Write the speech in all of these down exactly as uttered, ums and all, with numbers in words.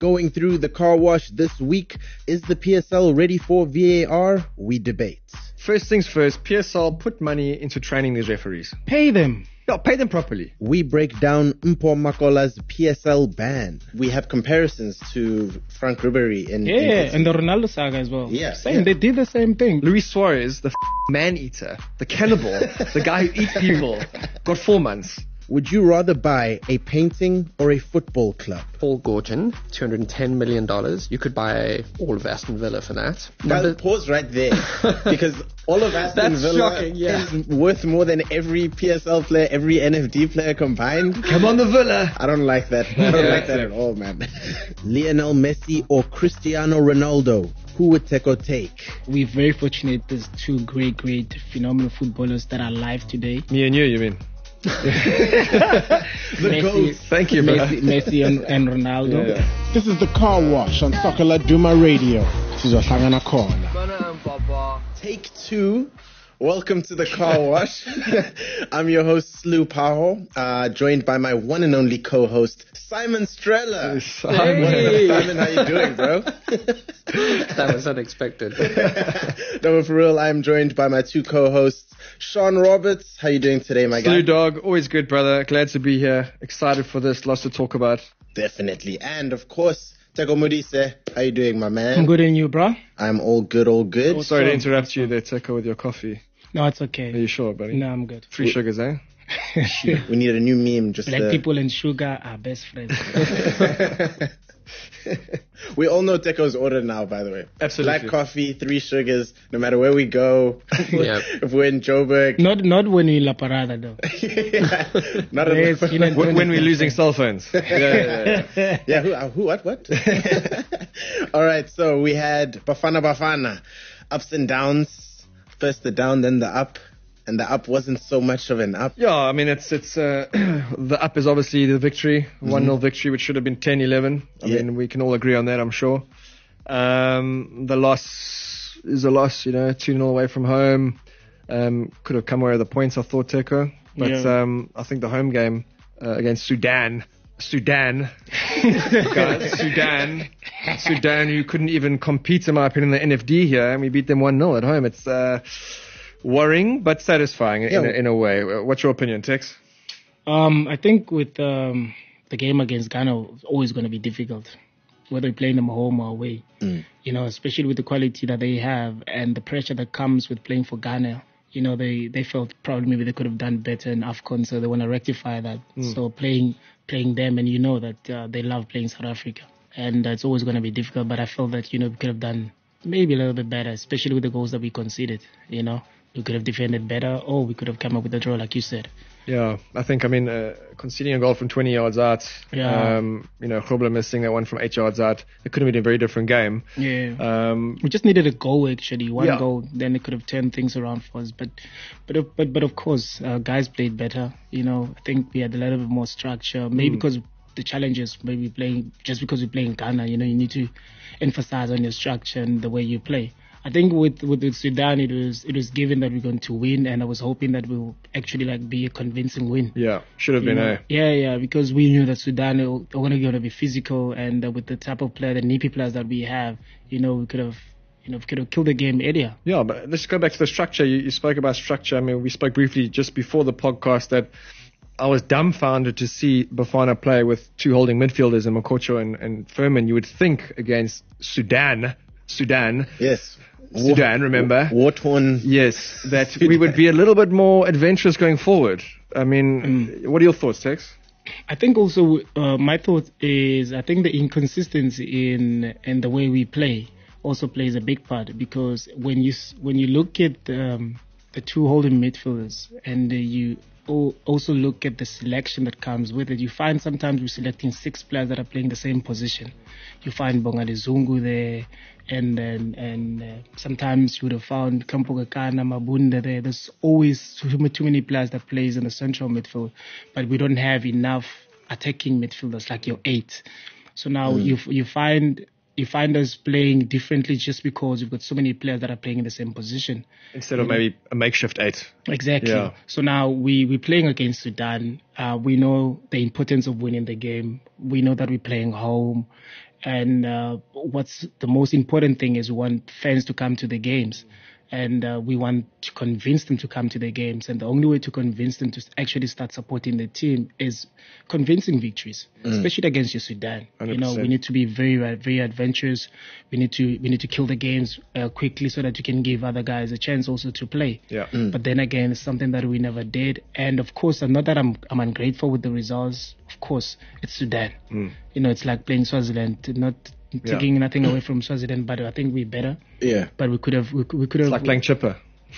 Going through the car wash this week, is the P S L ready for V A R? We debate. First things first, P S L put money into training these referees. Pay them. Yeah, pay them properly. We break down Mpho Makola's P S L ban. We have comparisons to Frank Ribery in Yeah, in and the Ronaldo saga as well. Yeah, Same, yeah. they did the same thing. Luis Suarez, the f- man-eater, the cannibal, the guy who eats people, got four months. Would you rather buy a painting or a football club? Paul Gorgon, two hundred ten million dollars. You could buy all of Aston Villa for that. Now, pause right there, because all of Aston That's Villa shocking, yeah. is worth more than every P S L player, every N F D player combined. Come on, the Villa. I don't like that. I don't Yeah. like that at all, man. Lionel Messi or Cristiano Ronaldo? Who would Teko take? We're very fortunate there's two great, great, phenomenal footballers that are alive today. Me and you, you mean? Messi, Thank you, bro. Messi, Messi and, and Ronaldo. Yeah. This is the Car Wash on Sokala Duma Radio. Sizohlangana khona. Take two. Welcome to the car wash. I'm your host, Slu Paho, uh, joined by my one and only co-host, Simon Strella. Simon. What is up, Simon? How you doing, bro? That was unexpected. No, but for real, I'm joined by my two co-hosts, Sean Roberts. How you doing today, my guy? Blue Dog, always good, brother. Glad to be here. Excited for this. Lots to talk about. Definitely. And, of course, Teko Modise. How you doing, my man? I'm good in you, bro. I'm all good, all good. Sorry to interrupt you there, Teko, with your coffee. No, it's Are okay. you sure, buddy? No, I'm good. Three sugars, eh? We need a new meme. Just Black uh, people and sugar are best friends. We all know Teko's order now, by the way. Absolutely. Black coffee, three sugars, no matter where we go. Yeah. If we're in Joburg. not not when we La Parada, though. Yeah. Not at Yes, you know, when, when we're losing cell phones. Yeah, yeah, yeah. Yeah, who, uh, who, what, what? All right, so we had Bafana Bafana, ups and downs. First the down, then the up, and the up wasn't so much of an up. Yeah, I mean, it's it's uh, the up is obviously the victory, one nil victory, which should have been ten eleven. I Yeah. mean, we can all agree on that, I'm sure. Um, the loss is a loss, you know, two nil away from home. Um, could have come away with the points, I thought, Teko. But Yeah. um, I think the home game uh, against Sudan, Sudan, guys, Sudan, Sudan, who couldn't even compete, in my opinion, in the N F D here, and we beat them one nil at home. It's uh, worrying, but satisfying in, Yeah. a, in a way. What's your opinion, Tex? Um, I think with um, the game against Ghana, it's always going to be difficult, whether you're playing them home or away. Mm. You know, especially with the quality that they have and the pressure that comes with playing for Ghana. You know, they, they felt probably maybe they could have done better in AFCON, so they want to rectify that. So playing playing them, and you know that uh, they love playing South Africa. And uh, it's always going to be difficult, but I felt that, you know, we could have done maybe a little bit better, especially with the goals that we conceded, you know. We could have defended better, or we could have come up with a draw, like you said. Yeah, I think, I mean, uh, conceding a goal from twenty yards out, Yeah. um, you know, Grobler missing that one from eight yards out, it could have been a very different game. Yeah. Um, We just needed a goal, actually, one Yeah. goal. Then it could have turned things around for us. But, but, of- but, but of course, uh, guys played better. You know, I think we had a little bit more structure. Maybe because the challenges, maybe playing just because we play in Ghana. You know, you need to emphasize on your structure and the way you play. I think with, with with Sudan, it was it was given that we're going to win, and I was hoping that we'll actually like be a convincing win. yeah, should have You been, know? eh? Yeah, yeah, because we knew that Sudan are going to be physical, and uh, with the type of player, the nippy players that we have, you know, we could have, you know, we could have killed the game earlier. Yeah, but let's go back to the structure. You, you spoke about structure. I mean, we spoke briefly just before the podcast that I was dumbfounded to see Bafana play with two holding midfielders in Makocho and, and Furman. You would think against Sudan, Sudan, Yes. Sudan, remember? War-torn. Yes, that we would be a little bit more adventurous going forward. I mean, what are your thoughts, Tex? I think also uh, my thought is I think the inconsistency in in the way we play also plays a big part, because when you s- when you look at um, the two holding midfielders and uh, you al- also look at the selection that comes with it, you find sometimes we're selecting six players that are playing the same position. You find Bongale Zungu there, and and, and uh, sometimes you would have found Kampo Gakana, Mabunda there. There's always too, ma- too many players that plays in the central midfield, but we don't have enough attacking midfielders like your eight. So now you f- you find you find us playing differently just because we've got so many players that are playing in the same position. Instead of maybe a makeshift eight. Exactly. Yeah. So now we, we're playing against Sudan. Uh, we know the importance of winning the game. We know that we're playing home. And uh, what's the most important thing is we want fans to come to the games. And uh, we want to convince them to come to the games. And the only way to convince them to actually start supporting the team is convincing victories, mm. especially against your Sudan. one hundred percent. You know, we need to be very, very adventurous. We need to we need to kill the games uh, quickly so that you can give other guys a chance also to play. Yeah. Mm. But then again, it's something that we never did. And of course, not that I'm I'm ungrateful with the results. Of course, it's Sudan. Mm. You know, it's like playing Swaziland. Not taking yeah. nothing away from Swaziland, but I think we're better. Yeah. But we could have, we, we could have. It's like playing Chipper.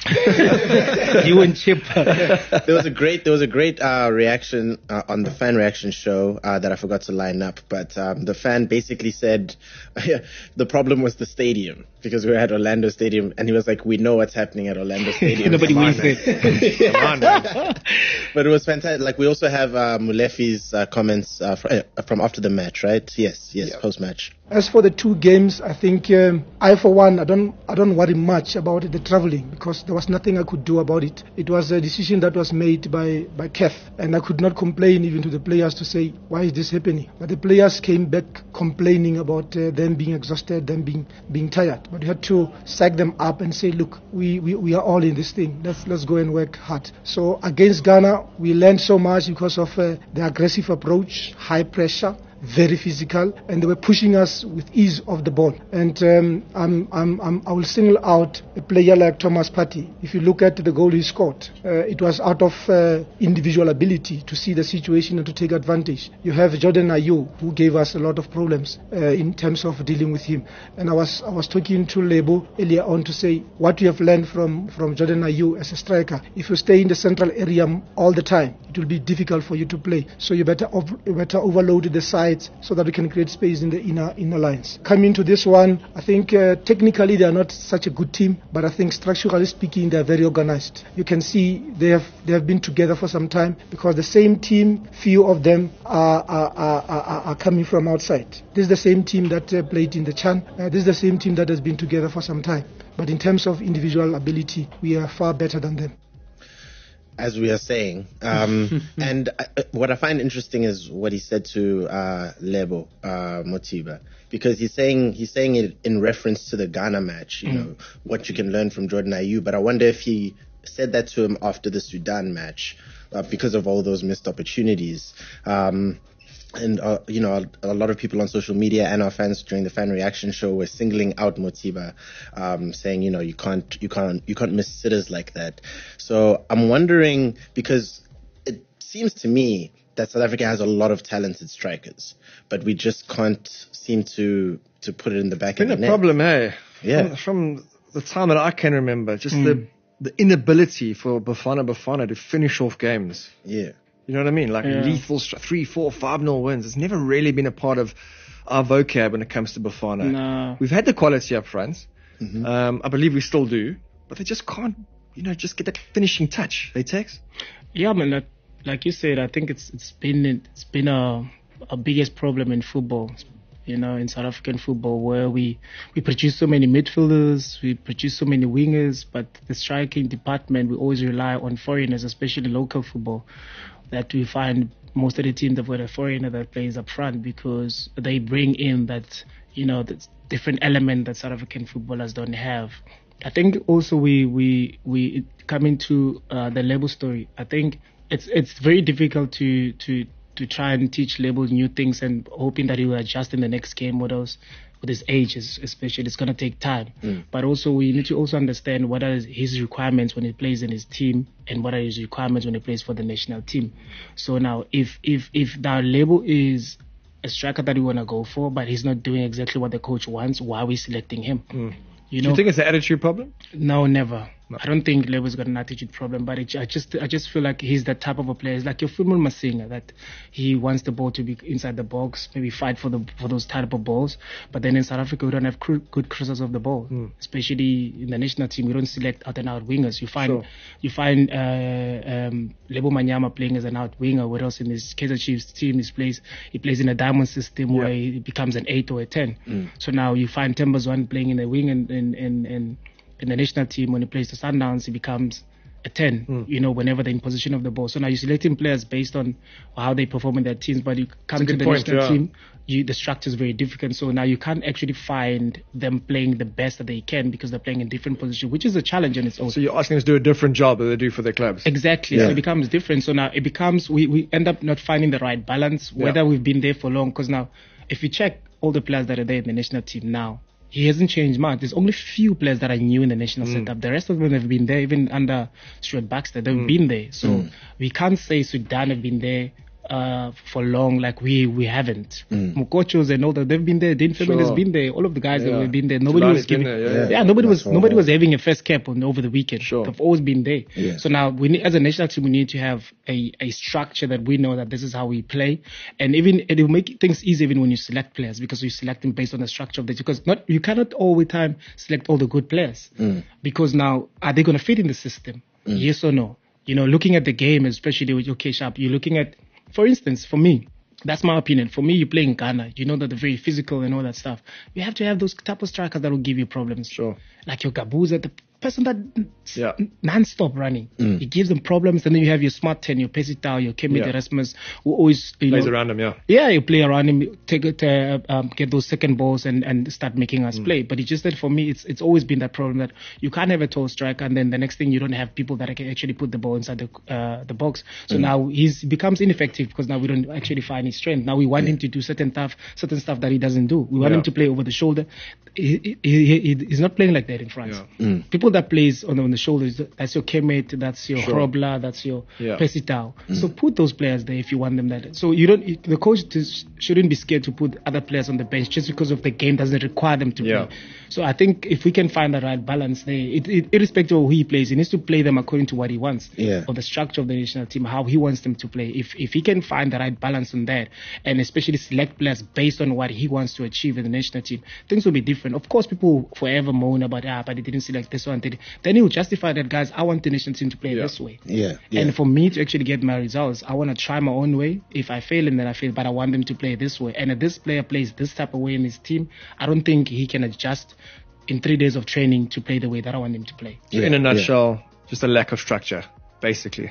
You and Chipper. There was a great, there was a great uh, reaction uh, on the fan reaction show uh, that I forgot to line up, but um, the fan basically said the problem was the stadium because we were at Orlando Stadium, and he was like, "We know what's happening at Orlando Stadium." Nobody wins it. Come on, man. But it was fantastic. Like we also have uh, Mulefi's uh, comments uh, fr- uh, from after the match, right? Yes, yes, yeah. Post match. As for the two games, I think um, I, for one, I don't, I don't worry much about the traveling because there was nothing I could do about it. It was a decision that was made by by C A F, and I could not complain even to the players to say, "Why is this happening?" But the players came back complaining about uh, them being exhausted, them being being tired. But you had to sack them up and say, "Look, we, we, we are all in this thing. Let's let's go and work hard." So against Ghana, we learned so much because of uh, the aggressive approach, high pressure, very physical, and they were pushing us with ease off the ball. And um, I'm, I'm, I'm, I will single out a player like Thomas Partey. If you look at the goal he scored, uh, it was out of uh, individual ability to see the situation and to take advantage. You have Jordan Ayew, who gave us a lot of problems uh, in terms of dealing with him. And I was I was talking to Lebo earlier on to say what we have learned from, from Jordan Ayew as a striker. If you stay in the central area all the time, it will be difficult for you to play. So you better over, you better overload the side so that we can create space in the inner inner lines. Coming to this one, I think uh, technically they are not such a good team, but I think structurally speaking they are very organized. You can see they have they have been together for some time because the same team, few of them are are, are, are, are coming from outside. This is the same team that uh, played in the Chan. Uh, this is the same team that has been together for some time. But in terms of individual ability, we are far better than them. As we are saying. Um, and I, what I find interesting is what he said to uh, Lebo uh, Motiba, because he's saying he's saying it in reference to the Ghana match, you mm. know, what you can learn from Jordan Ayew. But I wonder if he said that to him after the Sudan match uh, because of all those missed opportunities. Um, And, uh, you know, a, a lot of people on social media and our fans during the fan reaction show were singling out Motiba, um, saying, you know, you can't, you can't, you can't miss sitters like that. So I'm wondering, because it seems to me that South Africa has a lot of talented strikers, but we just can't seem to, to put it in the back of the net. Been a problem, eh? Yeah. From, from the time that I can remember, just mm. the, the inability for Bafana Bafana to finish off games. Yeah. You know what I mean? Like yeah. lethal stri- three, four, five nil wins. It's never really been a part of our vocab when it comes to Bafana. No. We've had the quality up front. Mm-hmm. Um, I believe we still do, but they just can't, you know, just get that finishing touch. They takes. Yeah, man. Like, like you said, I think it's it's been it's been a a biggest problem in football. You know, in South African football, where we we produce so many midfielders, we produce so many wingers, but the striking department we always rely on foreigners, especially local football. That we find most of the teams have got a foreigner that plays up front because they bring in that, you know, that different element that South African footballers don't have. I think also we we we coming to uh, the Lebo story. I think it's it's very difficult to to to try and teach Lebo new things and hoping that he will adjust in the next game with those. With his age, especially, it's going to take time. Mm. But also, we need to also understand what are his requirements when he plays in his team and what are his requirements when he plays for the national team. So now, if if if the Lebo is a striker that we want to go for, but he's not doing exactly what the coach wants, why are we selecting him? Mm. You Do know, you think it's an attitude problem? No, never. I don't think Lebo's got an attitude problem, but it, I just I just feel like he's that type of a player. He's like your Philmon Masinga, that he wants the ball to be inside the box, maybe fight for the for those type of balls. But then in South Africa, we don't have cr- good crossers of the ball, mm. especially in the national team. We don't select out and out wingers. You find sure. you find uh, um, Lebo Manyama playing as an out winger. What else in his Kaizer Chiefs team? He plays he plays in a diamond system yeah. where he becomes an eight or a ten. Mm. So now you find Tembazwane playing in the wing and and and, and in the national team, when he plays the Sundowns, he becomes a ten, mm. you know, whenever they're in position of the ball. So now you're selecting players based on how they perform in their teams, but you come to the point, national yeah. team, you, the structure is very different. So now you can't actually find them playing the best that they can because they're playing in different positions, which is a challenge in its own. So you're asking us to do a different job than they do for their clubs. Exactly. Yeah. So it becomes different. So now it becomes, we, we end up not finding the right balance, whether yeah. we've been there for long. Because now, if you check all the players that are there in the national team now, he hasn't changed much. There's only few players that are new in the national mm. setup. The rest of them have been there, even under Stuart Baxter. They've mm. been there. So mm. we can't say Sudan have been there uh, for long like we we haven't. Mm. Mukochos and all that, they've been there. Dean Furman sure. has been there. All of the guys yeah. that have been there. Nobody Tulani's was giving. There, yeah, yeah. yeah, nobody That's was nobody was having a first cap on over the weekend. Sure. They've always been there. Yeah. So now we need, as a national team, we need to have a, a structure that we know that this is how we play, and even it will make things easy even when you select players because you select them based on the structure of the because not you cannot all the time select all the good players mm. because now are they going to fit in the system? Mm. Yes or no? You know, looking at the game, especially with your K-Sharp, you're looking at. For instance, for me, that's my opinion. For me, you play in Ghana. You know that they're very physical and all that stuff. You have to have those type of strikers that will give you problems. Sure. Like your Gabuza, the person that yeah. non-stop running. Mm. He gives them problems. And then you have your smart ten, your Pesitao, your Kemi yeah. Erasmus, who always you plays know, around him, yeah. Yeah, you play around him, take it, uh, um, get those second balls and, and start making us mm. play. But it's just that for me, it's it's always been that problem that you can't have a tall striker and then the next thing you don't have people that can actually put the ball inside the uh, the box. So mm. now he's becomes ineffective because now we don't actually find his strength. Now we want yeah. him to do certain stuff, certain stuff that he doesn't do. We want yeah. him to play over the shoulder. He, he, he, he's not playing like that in France. Yeah. Mm. People that plays on the, on the shoulders, that's your Kemet, that's your sure. Hrobla, that's your yeah. Pesitao. Mm. So put those players there if you want them there. So you don't. The coach just shouldn't be scared to put other players on the bench just because of the game doesn't require them to yeah. play. So I think if we can find the right balance there, it, it, irrespective of who he plays, he needs to play them according to what he wants yeah. or the structure of the national team, how he wants them to play. If if he can find the right balance on that, and especially select players based on what he wants to achieve in the national team, things will be different. Of course, people will forever moan about ah, but he didn't select this one. Then he will justify that, guys, I want the national team to play yeah. this way. Yeah, yeah. And for me to actually get my results, I want to try my own way. If I fail, and then I fail, but I want them to play this way. And if this player plays this type of way in his team, I don't think he can adjust in three days of training to play the way that I want him to play. Yeah, in a nutshell, yeah. just a lack of structure, basically.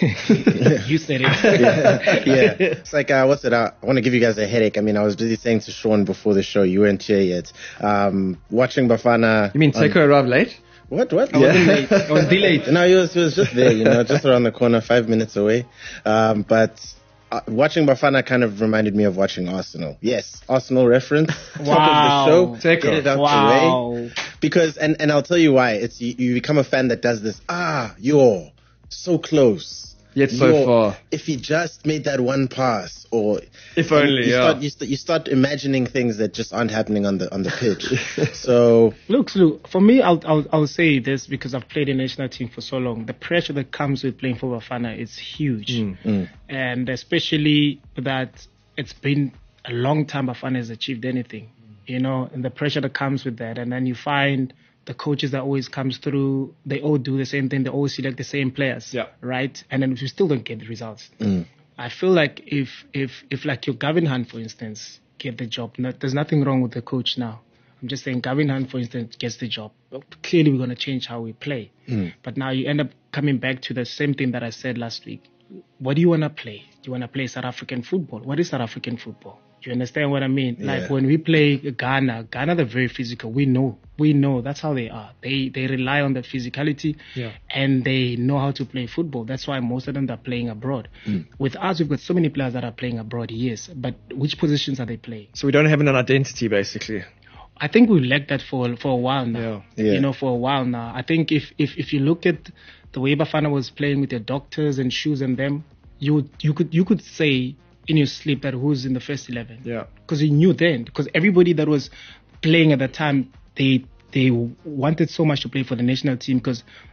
You said it. yeah. yeah. It's like, uh, what's it? Uh, I want to give you guys a headache. I mean, I was busy saying to Sean before the show, you weren't here yet. Um, watching Bafana. You mean Teko arrived late? What? What? I yeah. wasn't late. I was delayed. No, he was, he was just there, you know, just around the corner, five minutes away. Um, but uh, watching Bafana kind of reminded me of watching Arsenal. Yes, Arsenal reference. Wow. Top of the show. Teko. Get it out wow. the way. Because, and, and I'll tell you why. It's you, you become a fan that does this. Ah, you're so close. Yet so you're, far. If he just made that one pass, or if only, you yeah. Start, you, st- you start imagining things that just aren't happening on the on the pitch. So look, look. For me, I'll, I'll I'll say this because I've played in the national team for so long. The pressure that comes with playing for Bafana is huge, mm. Mm. and especially that it's been a long time Bafana has achieved anything, you know, and the pressure that comes with that, and then you find. The coaches that always comes through, they all do the same thing. They always select the same players, yeah. right? And then we still don't get the results. Mm. I feel like if if if like your Gavin Hunt, for instance, get the job, not, there's nothing wrong with the coach now. I'm just saying Gavin Hunt, for instance, gets the job. Well, clearly, we're going to change how we play. Mm. But now you end up coming back to the same thing that I said last week. What do you want to play? Do you want to play South African football? What is South African football? Do you understand what I mean? Yeah. Like when we play Ghana, Ghana, they're very physical. We know. We know. That's how they are. They they rely on that physicality yeah. and they know how to play football. That's why most of them are playing abroad. Mm. With us, we've got so many players that are playing abroad, yes. But which positions are they playing? So we don't have an identity, basically. I think we've lacked that for for a while now. Yeah. Yeah. You know, for a while now. I think if, if, if you look at the way Bafana was playing with their doctors and shoes and them, you you could you could say in your sleep that who's in the first eleven. Yeah. Because you knew then. Because everybody that was playing at that time, they they wanted so much to play for the national team because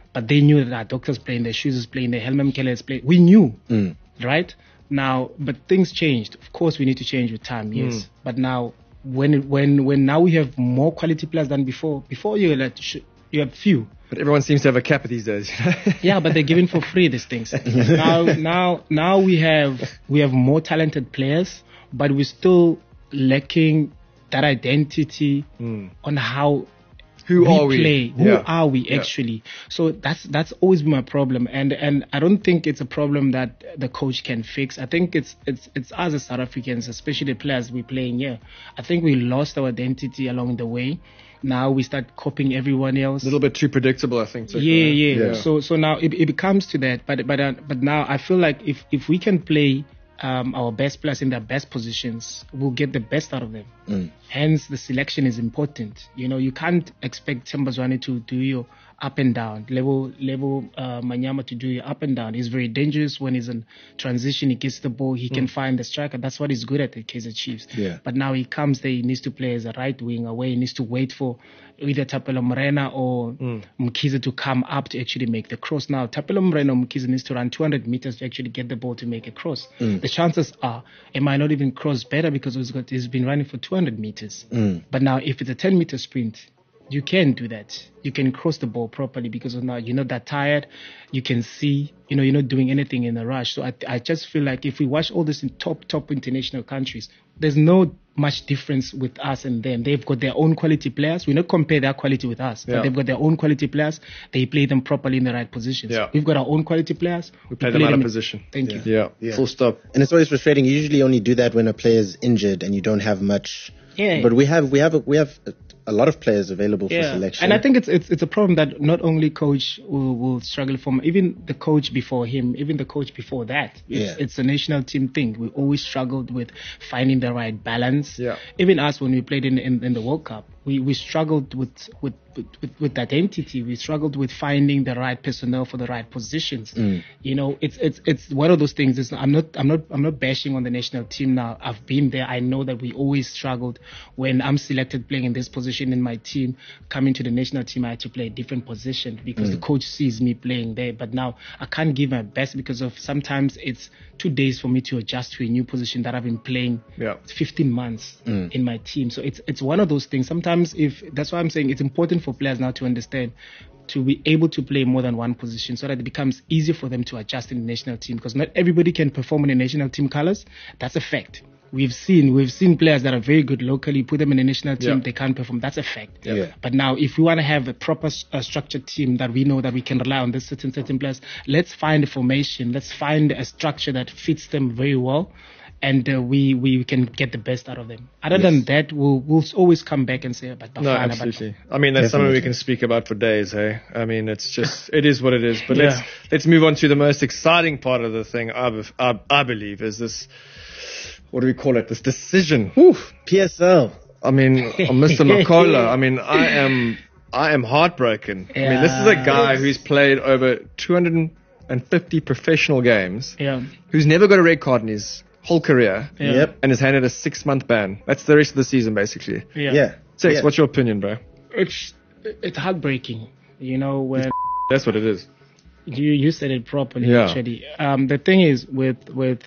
but they knew that our doctors playing, their shoes is playing, their Helmut Keller is playing. We knew, Mm. right? Now, but things changed. Of course, we need to change with time, yes. Mm. But now, when when when now we have more quality players than before. Before you like sh- you have few. But everyone seems to have a cap these days. Yeah, but they're given for free these things. now, now, now we have we have more talented players, but we're still lacking that identity Mm. on how Who we are we? play. Who Yeah. are we Yeah. actually? So that's that's always been my problem, and and I don't think it's a problem that the coach can fix. I think it's it's it's us as South Africans, especially the players we playing here. I think we lost our identity along the way. Now we start copying everyone else. A little bit too predictable, I think. so Yeah, far. yeah, So so now it, it comes to that, but but uh, but now I feel like if if we can play um, our best players in their best positions, we'll get the best out of them. Mm. Hence, the selection is important. You know, you can't expect Tambazwane to do your up and down, level level uh, Manyama to do your up and down. He's very dangerous when he's in transition. He gets the ball, he can find the striker. That's what he's good at at Kaizer Chiefs. Yeah. But now he comes there, he needs to play as a right wing away. He needs to wait for either Tapelo Morena or mm. Mkiza to come up to actually make the cross. Now, Tapelo Morena or Mkiza needs to run two hundred meters to actually get the ball to make a cross. Mm. The chances are it might not even cross better because he's, got, he's been running for two hundred meters. Mm. But now, if it's a ten meter sprint, you can do that. You can cross the ball properly because now you're not that tired. You can see, you know, you're not doing anything in a rush. So I, I just feel like if we watch all this in top, top international countries, there's no much difference with us and them. They've got their own quality players. We not compare their quality with us, Yeah. but they've got their own quality players. They play them properly in the right positions. Yeah. We've got our own quality players. We play them out of position. Thank you. Yeah. Yeah. Full stop. And it's always frustrating. You usually only do that when a player's injured and you don't have much. Yeah. But we have we have a, we have a, a lot of players available for selection. And I think it's it's it's a problem that not only coach will, will struggle from, even the coach before him, even the coach before that. It's, Yeah. it's a national team thing. We always struggled with finding the right balance. Yeah. Even us when we played in in, in the World Cup, we, we struggled with with, with, with with identity. We struggled with finding the right personnel for the right positions. Mm. You know, it's it's it's one of those things. It's, I'm not I'm not I'm not bashing on the national team now. I've been there. I know that we always struggled when I'm selected playing in this position in my team. Coming to the national team, I had to play a different position because Mm. the coach sees me playing there. But now I can't give my best because of sometimes it's two days for me to adjust to a new position that I've been playing Yeah. fifteen months Mm. in my team. So it's it's one of those things. Sometimes if that's why I'm saying it's important for players now to understand to be able to play more than one position so that it becomes easier for them to adjust in the national team, because not everybody can perform in the national team colors. That's a fact. We've seen we've seen players that are very good locally, put them in the national team, Yeah. they can't perform. That's a fact. Yeah. But now, if we want to have a proper uh, structured team that we know that we can rely on this certain certain players, let's find a formation. Let's find a structure that fits them very well, and uh, we we can get the best out of them. Other Yes. than that, we'll we'll always come back and say, but No, Bafana, absolutely. I mean, that's something we Definitely. can speak about for days, hey? I mean, it's just, it is what it is. But Yeah. let's let's move on to the most exciting part of the thing, I, be- I, I believe, is this, what do we call it, this decision. Whew, P S L. I mean, uh, Mister Makola, I mean, I am I am heartbroken. I mean, this is a guy Yeah. who's played over two hundred fifty professional games, yeah, who's never got a red card in his whole career, yeah, Yep. and is handed a six-month ban. That's the rest of the season, basically. yeah, Yeah. Six, Yeah. what's your opinion, bro? It's it's heartbreaking, you know, when That's what it is. you you said it properly. Yeah. Actually, um, the thing is with with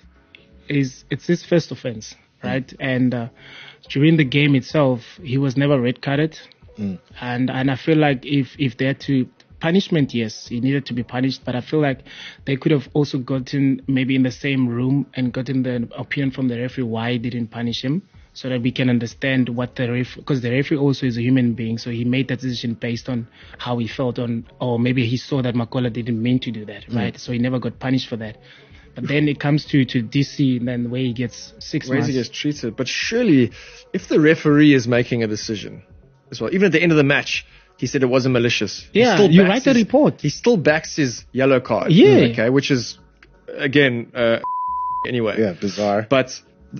is it's his first offense, right? Mm. And uh, during the game itself, he was never red carded, Mm. and and I feel like if if they had to punishment, yes, he needed to be punished, but I feel like they could have also gotten maybe in the same room and gotten the opinion from the referee why he didn't punish him, so that we can understand what the ref, because the referee also is a human being, so he made that decision based on how he felt on, or maybe he saw that Makola didn't mean to do that, right? So he never got punished for that. But then it comes to, to D C, and then the way he gets six Ways months. he gets treated. But surely, if the referee is making a decision as well, even at the end of the match, he said it wasn't malicious. He Yeah, still you backs write the his- report. He still backs his yellow card. Yeah. Okay, which is, again, uh, anyway. Yeah, bizarre. But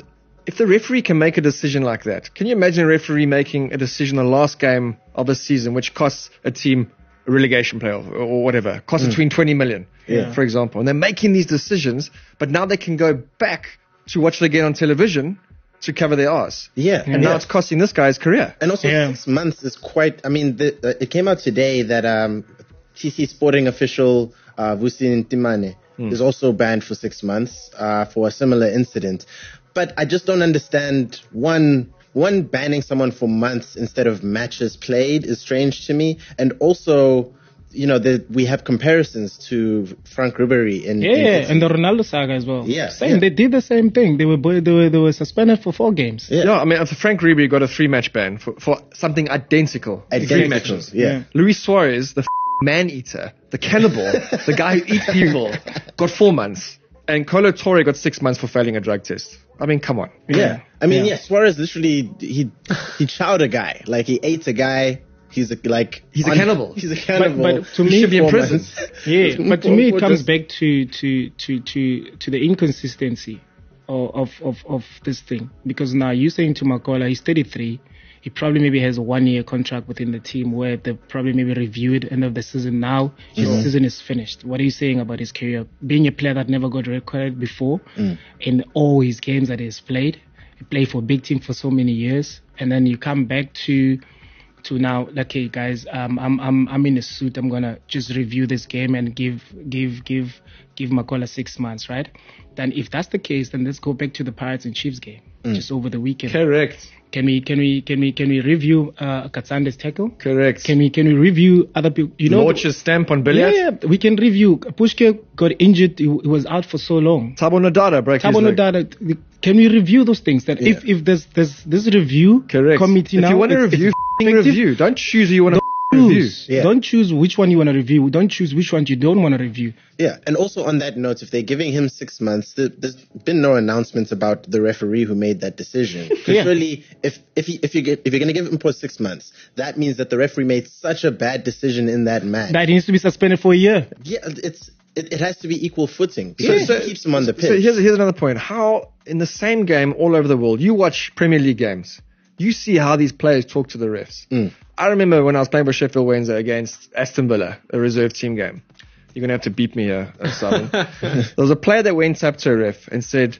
if the referee can make a decision like that, can you imagine a referee making a decision in the last game of the season, which costs a team a relegation playoff or, or whatever, costs between twenty million, Yeah. for example, and they're making these decisions, but now they can go back to watch it again on television to cover their arse. Yeah. And now it's costing this guy his career. And also, Yeah. six months is quite. I mean, the, uh, it came out today that um, T C Sporting official uh, Vusi Ntimane mm. is also banned for six months uh, for a similar incident. But I just don't understand, one, one banning someone for months instead of matches played is strange to me. And also, you know, the, we have comparisons to Frank Ribery in yeah, in yeah, and the Ronaldo saga as well. Yeah, same. Yeah. They did the same thing. They were they were they were suspended for four games. Yeah, yeah I mean, Frank Ribery got a three match ban for, for something identical. Identical. Three matches. Yeah. yeah. Luis Suarez, the f- man eater, the cannibal, the guy who eats people, got four months, and Kolo Toure got six months for failing a drug test. I mean, come on. Yeah, yeah. I mean, yeah. yeah, Suarez literally he he chowed a guy, like he ate a guy. He's a, like he's on, a cannibal. He's a cannibal. But, but to he me, should be in prison. Yeah, but to me, it comes back to to to to to the inconsistency of of of, of this thing. Because now you're saying to Makola, he's thirty-three. He probably maybe has a one-year contract within the team where they probably maybe review it end of the season. Now his mm. season is finished. What are you saying about his career? Being a player that never got recorded before mm. in all his games that he's played, he played for a big team for so many years, and then you come back to. to now, like, hey guys, um, I'm I'm I'm in a suit. I'm gonna just review this game and give give give give Makola six months, right? Then if that's the case, then let's go back to the Pirates and Chiefs game mm. just over the weekend. Correct. Can we can we can we can we review uh, Katsande's tackle? Correct. Can we can we review other people? You know, Launch's stamp on Billiard. Yeah, yeah, we can review. Pushke got injured. He, he was out for so long. Thabo Nodada broke Thabo his leg. Nodada. Can we review those things? That yeah. if if there's there's this review Correct. committee if now, you want to review, review. Don't choose who you want to review. Yeah. Don't choose which one you want to review. Don't choose which one you don't want to review. Yeah, and also on that note, if they're giving him six months, there, there's been no announcements about the referee who made that decision. Because yeah. really, if if he, if you get if you're going to give him for six months, that means that the referee made such a bad decision in that match. That he needs to be suspended for a year. Yeah, it's it, it has to be equal footing because so, it keeps him on the pitch. So here's here's another point. How in the same game all over the world, you watch Premier League games, you see how these players talk to the refs. Mm. I remember when I was playing for Sheffield Wednesday against Aston Villa, a reserve team game. You're going to have to beat me here, Simon. There was a player that went up to a ref and said,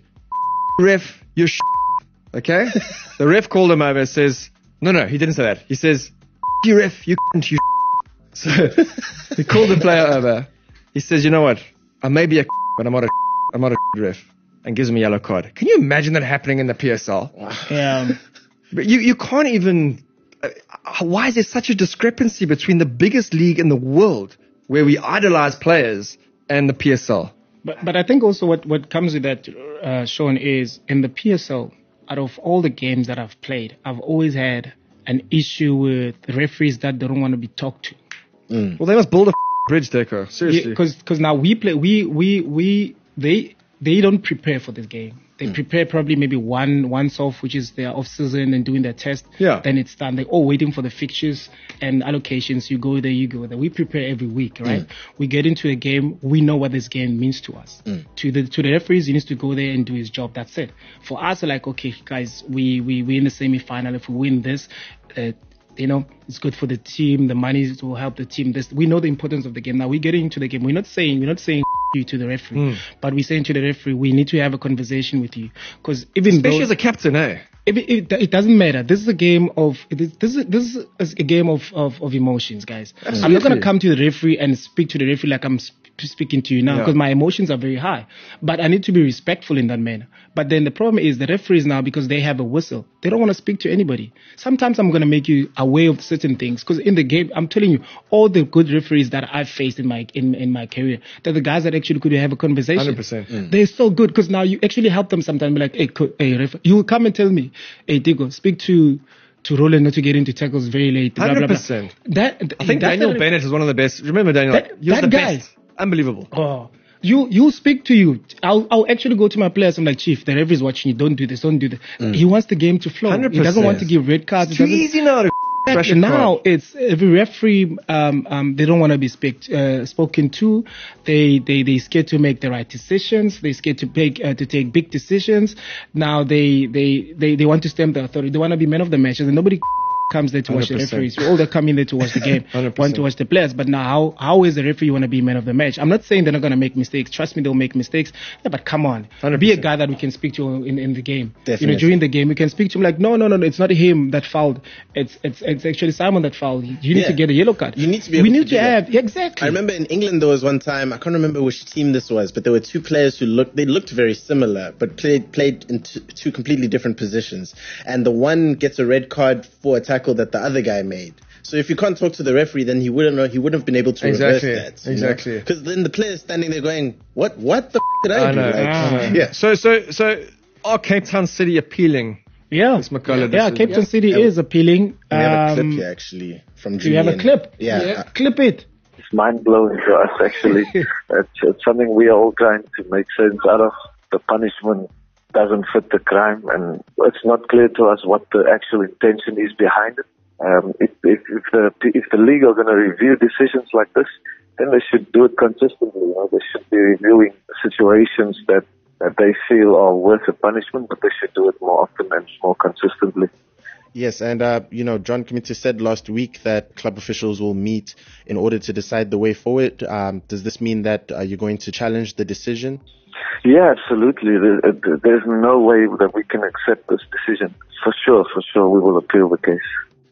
ref, you're sh-. Okay? The ref called him over and says, no, no, he didn't say that. He says, you ref, you you sh-. So he called the player over. He says, you know what? I may be a but I'm not a I'm not a ref. And gives him a yellow card. Can you imagine that happening in the P S L? Yeah. But you, you can't even... Uh, why is there such a discrepancy between the biggest league in the world where we idolize players and the P S L? But but I think also what, what comes with that, uh, Sean, is in the P S L, out of all the games that I've played, I've always had an issue with referees that they don't want to be talked to. Mm. Well, they must build a bridge, Deco. Seriously. Because yeah, because now we play, we, we, we, they, they don't prepare for this game. They mm. prepare probably maybe one once off, which is their off season and doing their test. Yeah. Then it's done. They're all waiting for the fixtures and allocations. You go there, you go there. We prepare every week, right? Mm. We get into a game. We know what this game means to us. Mm. To the to the referees, he needs to go there and do his job. That's it. For us, like, okay, guys, we we we in the semi-final. If we win this, uh, you know, it's good for the team. The money will help the team. This, we know the importance of the game. Now we're getting into the game. We're not saying we're not saying you to the referee, mm. but we're saying to the referee, we need to have a conversation with you, because even especially though, as a captain, eh? It, it, it doesn't matter. This is a game of this is this is a game of of, of emotions, guys. Absolutely. I'm not gonna come to the referee and speak to the referee like I'm sp- speaking to you now, because yeah. my emotions are very high. But I need to be respectful in that manner. But then the problem is the referees now, because they have a whistle, they don't want to speak to anybody. Sometimes I'm gonna make you aware of certain things, because in the game, I'm telling you, all the good referees that I've faced in my in, in my career, they're the guys that actually could have a conversation. one hundred percent. Mm. They're so good, because now you actually help them sometimes. Be like, hey, co- hey ref, you will come and tell me, hey, Digo, speak to to Roland not to get into tackles very late. one hundred percent. That, th- I think Daniel Bennett is one of the best. Remember Daniel? That, he was that the guy. best. Unbelievable. Oh, you you speak to you. I'll I'll actually go to my players. I'm like, Chief, the referee's watching you. Don't do this. Don't do this. Mm. He wants the game to flow. one hundred percent. He doesn't want to give red cards. It's too easy now. To And now it's every referee. Um, um, they don't want to be speak, uh, spoken to. They they they scared to make the right decisions. They scared to take uh, to take big decisions. Now they they they they want to stamp the authority. They want to be men of the matches, and nobody comes there to watch the one hundred percent. referees. We all that come in there to watch the game, one hundred percent. want to watch the players. But now, how how is the referee want to be man of the match? I'm not saying they're not going to make mistakes. Trust me, they'll make mistakes. Yeah, but come on, one hundred percent. be a guy that we can speak to in, in the game. Definitely. You know, during the game, we can speak to him like, no, no, no, no, it's not him that fouled. It's it's it's actually Simon that fouled. You need Yeah. to get a yellow card. You need to be We able need to to do that. have yeah, exactly. I remember in England there was one time, I can't remember which team this was, but there were two players who looked, they looked very similar, but played played in two, two completely different positions. And the one gets a red card for a tackle that the other guy made. So if you can't talk to the referee, then he wouldn't know, he wouldn't have been able to Exactly, reverse that. exactly. Because then the player's standing there going, what, what the f- did I, I do? know. Like, I know. Yeah. So, so, so, are Cape Town City appealing? Yeah, This Makola yeah. decision. Cape Town Yeah. City Yeah. is appealing. We have a clip Um, here actually from Do you have a Julian. clip? Yeah. yeah. Clip it. It's mind-blowing to us, actually. it's, it's something we are all trying to make sense out of. The punishment doesn't fit the crime, and it's not clear to us what the actual intention is behind it. Um, if, if, if the if the league are going to review decisions like this, then they should do it consistently. You know, they should be reviewing situations that, that they feel are worth a punishment, but they should do it more often and more consistently. Yes, and uh, you know, John Committee said last week that club officials will meet in order to decide the way forward. Um, does this mean that uh, you're going to challenge the decision? Yeah, absolutely. There- There's no way that we can accept this decision. For sure, for sure, we will appeal the case.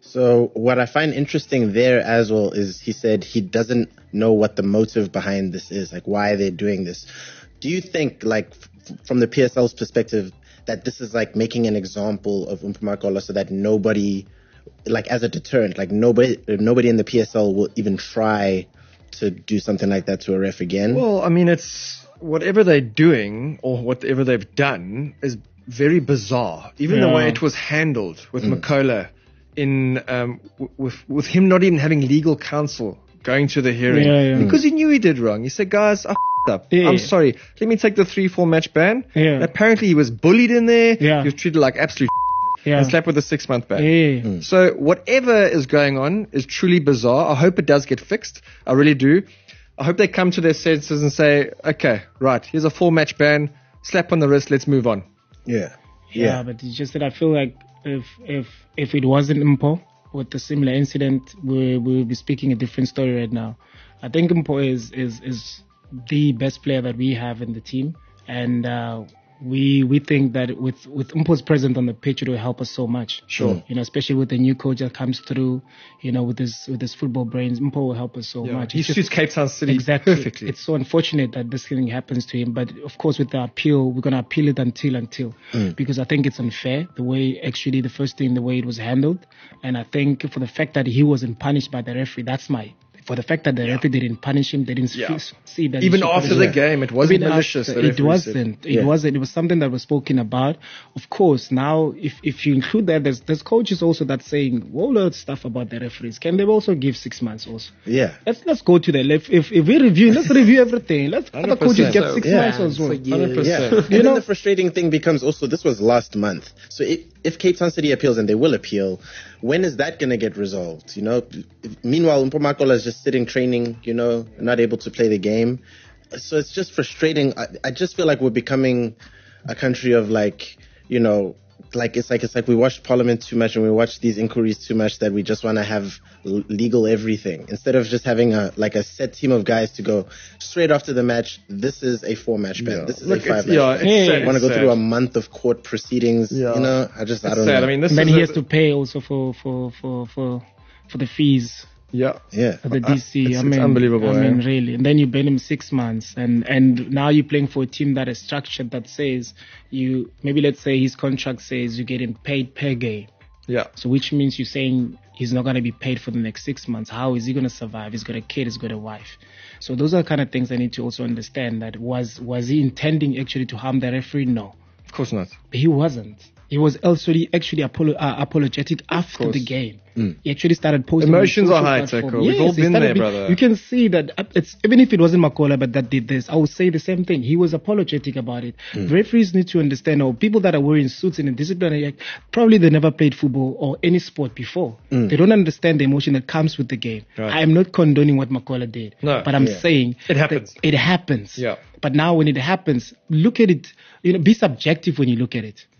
So what I find interesting there as well is he said he doesn't know what the motive behind this is, like why they're doing this. Do you think, like, f- from the P S L's perspective, that this is like making an example of Mpumalanga so that nobody, like as a deterrent, like nobody, nobody in the P S L will even try to do something like that to a ref again? Well, I mean, it's whatever they're doing or whatever they've done is very bizarre. Even the Yeah. way it was handled with Makola, in um, w- with with him not even having legal counsel going to the hearing Yeah, yeah. because he knew he did wrong. He said, "Guys, I f***ed up. Yeah. I'm sorry. Let me take the three four match ban." Yeah. And apparently, he was bullied in there. Yeah. He was treated like absolute Yeah. and slapped with a six month ban. Yeah. So whatever is going on is truly bizarre. I hope it does get fixed. I really do. I hope they come to their senses and say, okay, right, here's a four match ban, slap on the wrist, let's move on. Yeah. Yeah, but it's just that I feel like if if if it wasn't Mpo with the similar incident, we we would be speaking a different story right now. I think Mpo is is is the best player that we have in the team, and uh, we we think that with with Mpo's presence on the pitch, it will help us so much. Sure. You know, especially with the new coach that comes through, you know, with his with his football brains, Mpo will help us so much. He It's just- suits Cape Town City Exactly. perfectly. It's so unfortunate that this thing happens to him. But of course, with the appeal, we're going to appeal it until, until. Because I think it's unfair, the way, actually, the first thing, the way it was handled. And I think for the fact that he wasn't punished by the referee, that's my, for the fact that the referee didn't punish him, they didn't Yeah. f- see that. he Even should after punish the him. game, it wasn't Even malicious. after, the it referee said. wasn't. It Yeah. wasn't. It was something that was spoken about. Of course, now if if you include that, there's there's coaches also that saying whole lot of stuff about the referees. Can they also give six months also? Yeah. Let's let's go to the left. If if we review, let's review everything. Let's other coaches one hundred percent. get six Yeah. months as well. one hundred percent. Yeah. And You then know- the frustrating thing becomes also, this was last month. So if, if Cape Town City appeals, and they will appeal, when is that going to get resolved? You know, meanwhile, Mpumalanga is just sitting training, you know, not able to play the game. So it's just frustrating. I, I just feel like we're becoming a country of like, you know, like it's like it's like we watch Parliament too much and we watch these inquiries too much that we just want to have l- legal everything instead of just having a like a set team of guys to go straight after the match. This is a four match ban. Yeah. This is Look, a five it's, match yeah, ban. it's Yeah. sad. I want to go It's through a sad. month of court proceedings. Yeah. You know, I just I It's don't sad. know. I mean, this And then is he a- has to pay also for for for for for the fees. Yeah. yeah, For the D C, It's- I it's mean, unbelievable, I mean, eh? really. And then you ban him six months, and and now you're playing for a team that is structured that says you maybe let's say his contract says you're getting paid per game. Yeah. So which means you're saying he's not going to be paid for the next six months. How is he going to survive? He's got a kid, he's got a wife. So those are the kind of things I need to also understand. That was was he intending actually to harm the referee? No, Of course not. he wasn't. He was actually actually apolo- uh, apologetic after course. the game. He actually started posting. Emotions on are high, social platform. Teko. We've all he been started there, be- brother. You can see that uh, it's even if it wasn't Makola, but that did this, I would say the same thing. He was apologetic about it. Referees need to understand, or people that are wearing suits in a disciplinary act, probably they never played football or any sport before. They don't understand the emotion that comes with the game. Right. I am not condoning what Makola did, No. but I'm Yeah. saying It happens. that It happens. Yeah. But now when it happens, look at it. You know, be subjective when you look at it.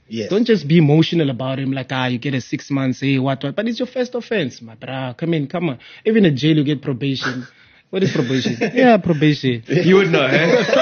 Yes. Don't just be emotional about him like, ah, you get a six months, hey, what, what. But it's your first offense, my brah. Come in, come on. Even in jail, you get probation. What is probation? Yeah, probation. You would know,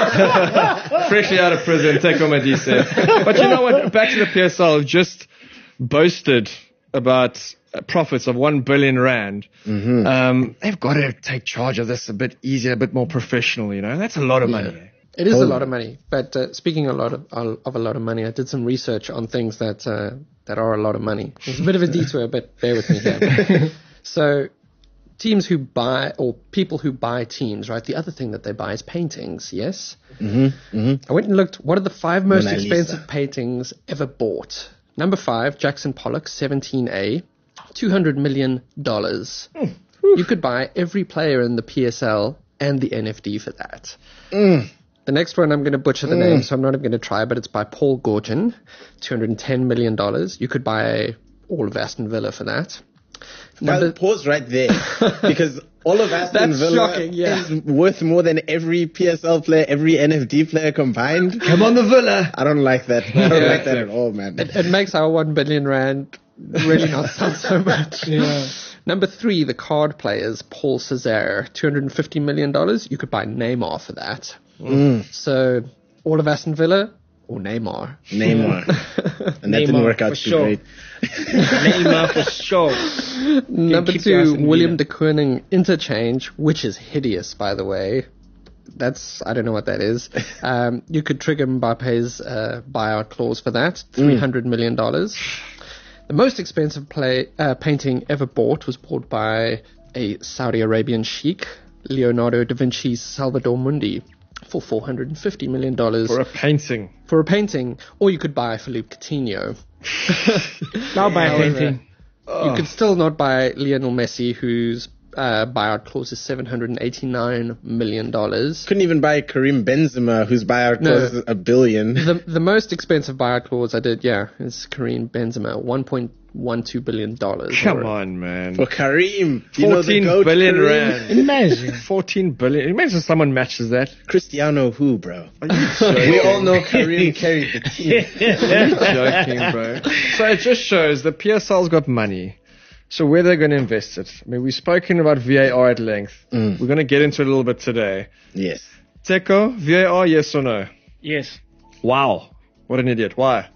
eh? Freshly out of prison, take on my D C. But you know what? Back to the P S L, just boasted about profits of one billion rand. Mm-hmm. Um, they've got to take charge of this a bit easier, a bit more professional, you know? That's a lot of money. Yeah. It is a lot of money. But uh, speaking a lot of, of a lot of money, I did some research on things that uh, that are a lot of money. It's a bit of a detour, but bear with me here. So teams who buy, or people who buy teams, right? The other thing that they buy is paintings, yes? Mm-hmm. Mm-hmm. I went and looked, what are the five most Mona expensive Lisa. paintings ever bought? Number five, Jackson Pollock, seventeen A, two hundred million dollars. Mm. You could buy every player in the P S L and the N F D for that. Mm. The next one, I'm going to butcher the Mm. name, so I'm not even going to try, but it's by Paul Gorgon, two hundred ten million dollars. You could buy all of Aston Villa for that. Well, Number- pause right there, because all of Aston That's Villa shocking, yeah. is worth more than every P S L player, every N F D player combined. Come on, the Villa. I don't like that. I don't Yeah. like that at all, man. It, it makes our one billion rand really not sound so much. Yeah. Number three, the card players, Paul Césaire, two hundred fifty million dollars. You could buy Neymar for that. Mm. So, all of Aston Villa or Neymar? Neymar. And that didn't Neymar, work out for too sure. great. Neymar for sure. Number keep your two, Aston William Villa. de Kooning interchange, which is hideous, by the way. That's, I don't know what that is. Um, you could trigger Mbappe's uh, buyout clause for that, three hundred million dollars. The most expensive play, uh, painting ever bought was bought by a Saudi Arabian sheikh, Leonardo da Vinci's Salvador Mundi, for four hundred fifty million dollars For a painting. for a painting, or you could buy Philippe Coutinho. Now by However, painting. You could still not buy Lionel Messi, whose uh, buyout clause is seven hundred eighty-nine million dollars. Couldn't even buy Karim Benzema, whose buyout No. clause is a billion. The the most expensive buyout clause I did, yeah, is Karim Benzema, one point one two billion dollars. Come on, man. For Karim. You know the fourteen goat, billion Karim? rand. Imagine. fourteen billion. Imagine someone matches that. Cristiano who, bro? Are you joking? We all know Karim carried the team. joking, bro. So it just shows the P S L's got money. So where they're going to invest it? I mean, we've spoken about V A R at length. Mm. We're going to get into it a little bit today. Yes. Teko, V A R, yes or no? Yes. Wow. What an idiot. Why?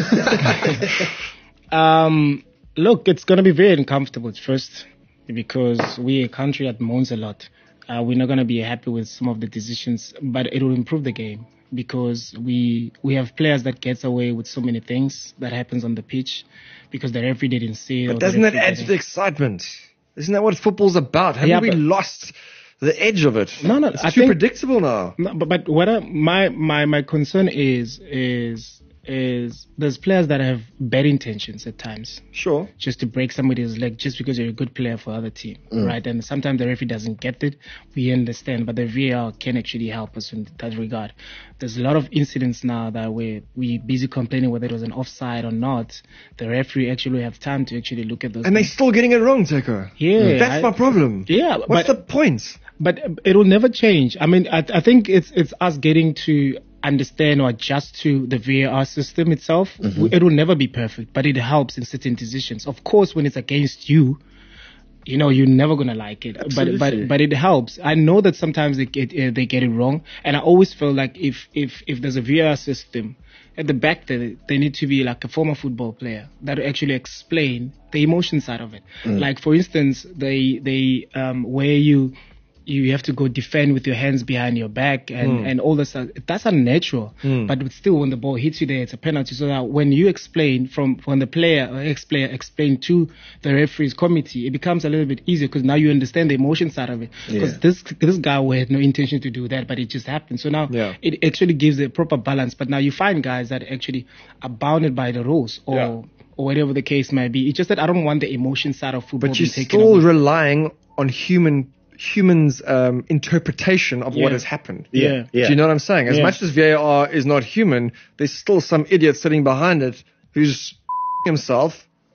Um, look, it's going to be very uncomfortable at first because we're a country that moans a lot. Uh, we're not going to be happy with some of the decisions, but it will improve the game because we we have players that gets away with so many things that happens on the pitch because the referee didn't see it. or But the doesn't that referee add to didn't- the excitement? Isn't that what football's about? Haven't Yeah, we but- lost the edge of it? No, no, It's I too think- predictable now. No, but but what I, my my my concern is is is there's players that have bad intentions at times. Sure. Just to break somebody's leg just because you're a good player for other team, right? And sometimes the referee doesn't get it. We understand, but the V A R can actually help us in that regard. There's a lot of incidents now that we we busy complaining whether it was an offside or not. The referee actually have time to actually look at those. And they're things. still getting it wrong, Teko. Yeah, That's I- my problem. Yeah, What's but the point? but it will never change. I mean, I, I think it's it's us getting to understand or adjust to the V A R system itself. It will never be perfect, but it helps in certain decisions. Of course, when it's against you, you know, you're never gonna like it. Absolutely. But but but it helps. I know that sometimes they get uh, they get it wrong, and I always feel like if if if there's a V A R system at the back there, they need to be like a former football player that will actually explain the emotion side of it. Like for instance, they they um where you you have to go defend with your hands behind your back and, and all this stuff. That's unnatural. But still, when the ball hits you there, it's a penalty. So that when you explain from when the player or ex-player explain to the referee's committee, it becomes a little bit easier because now you understand the emotion side of it. Because Yeah. this this guy had no intention to do that, but it just happened. So now Yeah. it actually gives a proper balance. But now you find guys that actually are bounded by the rules or Yeah. or whatever the case might be. It's just that I don't want the emotion side of football But you're being taken still away. relying on human humans' um, interpretation of what Yeah. has happened. Yeah. Yeah. Do you know what I'm saying? As Yeah. much as V A R is not human, there's still some idiot sitting behind it who's himself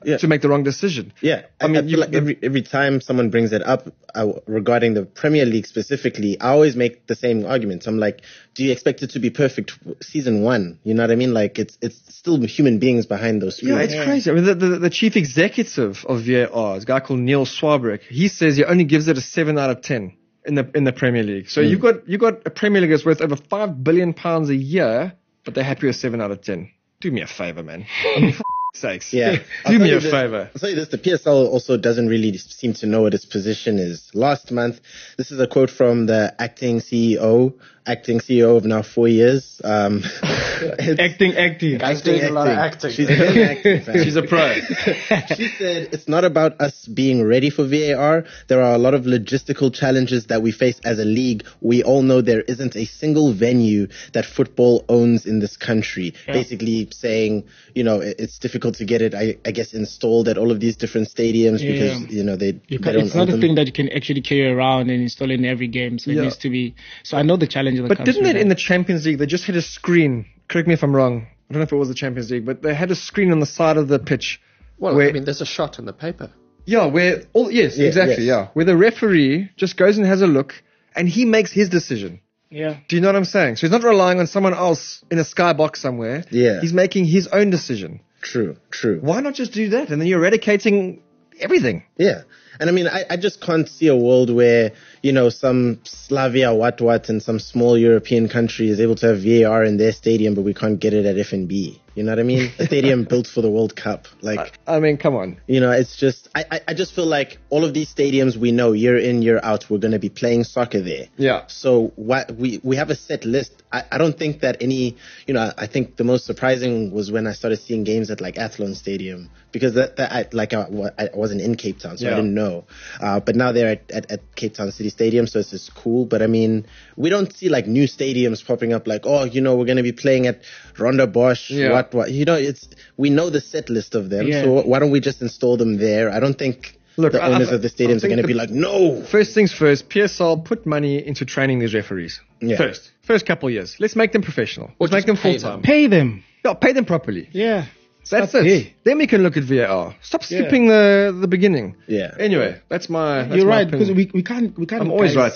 Yeah. to make the wrong decision. Yeah, I, I mean, I feel you- like every every time someone brings it up uh, regarding the Premier League specifically, I always make the same argument. I'm like, do you expect it to be perfect season one? You know what I mean? Like, it's it's still human beings behind those screens. Yeah, it's crazy. I mean, the, the, the chief executive of V A R is a guy called Neil Swarbrick. He says he only gives it a seven out of ten in the in the Premier League. So Mm. you've got you've got a Premier League that's worth over five billion pounds a year, but they're happy with seven out of ten. Do me a favor, man. I mean, for sakes. Yeah. I'll Do tell me you a this- favor. I'll tell you this, the P S L also doesn't really seem to know what its position is. Last month, this is a quote from the acting C E O, acting C E O of now four years. Um, it's- Acting, acting. Guys doing a lot of acting. She's doing acting, fam. She's a pro. She said, it's not about us being ready for V A R. There are a lot of logistical challenges that we face as a league. We all know there isn't a single venue that football owns in this country. Yeah. Basically saying, you know, it- it's difficult to get it, I, I guess, installed at all of these different stadiums Yeah. because, you know, they, You they can, don't it's not own a them. thing that you can actually carry around and install in every game. So Yeah. it needs to be. So I know the challenge that But comes didn't with it in that. the Champions League, they just had a screen, correct me if I'm wrong, I don't know if it was the Champions League, but they had a screen on the side of the pitch. Well, where, I mean, there's a shot in the paper. yeah, where, all, yes, Yeah, exactly, yes. yeah. Where the referee just goes and has a look and he makes his decision. Yeah. Do you know what I'm saying? So he's not relying on someone else in a skybox somewhere. Yeah. He's making his own decision. True, true. Why not just do that? And then you're eradicating everything. Yeah. And I mean, I, I just can't see a world where, you know, some Slavia what what in some small European country is able to have V A R in their stadium, but we can't get it at F N B. You know what I mean? A stadium built for the World Cup. Like, I mean, come on. you know, it's just, I, I, I just feel like all of these stadiums we know year in, year out, we're going to be playing soccer there. Yeah. So what we, we have a set list. I, I don't think that any, you know, I think the most surprising was when I started seeing games at like Athlone Stadium because that, that I, like I, I wasn't in Cape Town, so Yeah. I didn't know. Uh, but now they're at, at, at Cape Town City Stadium, so it's just cool. But I mean, we don't see like new stadiums popping up like, oh, you know, we're going to be playing at Ronda Bosch, Yeah. what, what, you know, it's, we know the set list of them. Yeah. So why don't we just install them there? I don't think Look, the I- owners I- of the I stadiums are think going to the- be like, no. First things first, P S L put money into training these referees. Yeah. First. First couple of years. Let's make them professional. Let's make just them pay full time. them. Pay them. Yeah, pay them properly. Yeah. That's Stop it. there. Then we can look at V A R. Stop Yeah. skipping the the beginning. Yeah. Anyway, that's my. That's You're my right because opinion. we we can't we can't. I'm always right, guys-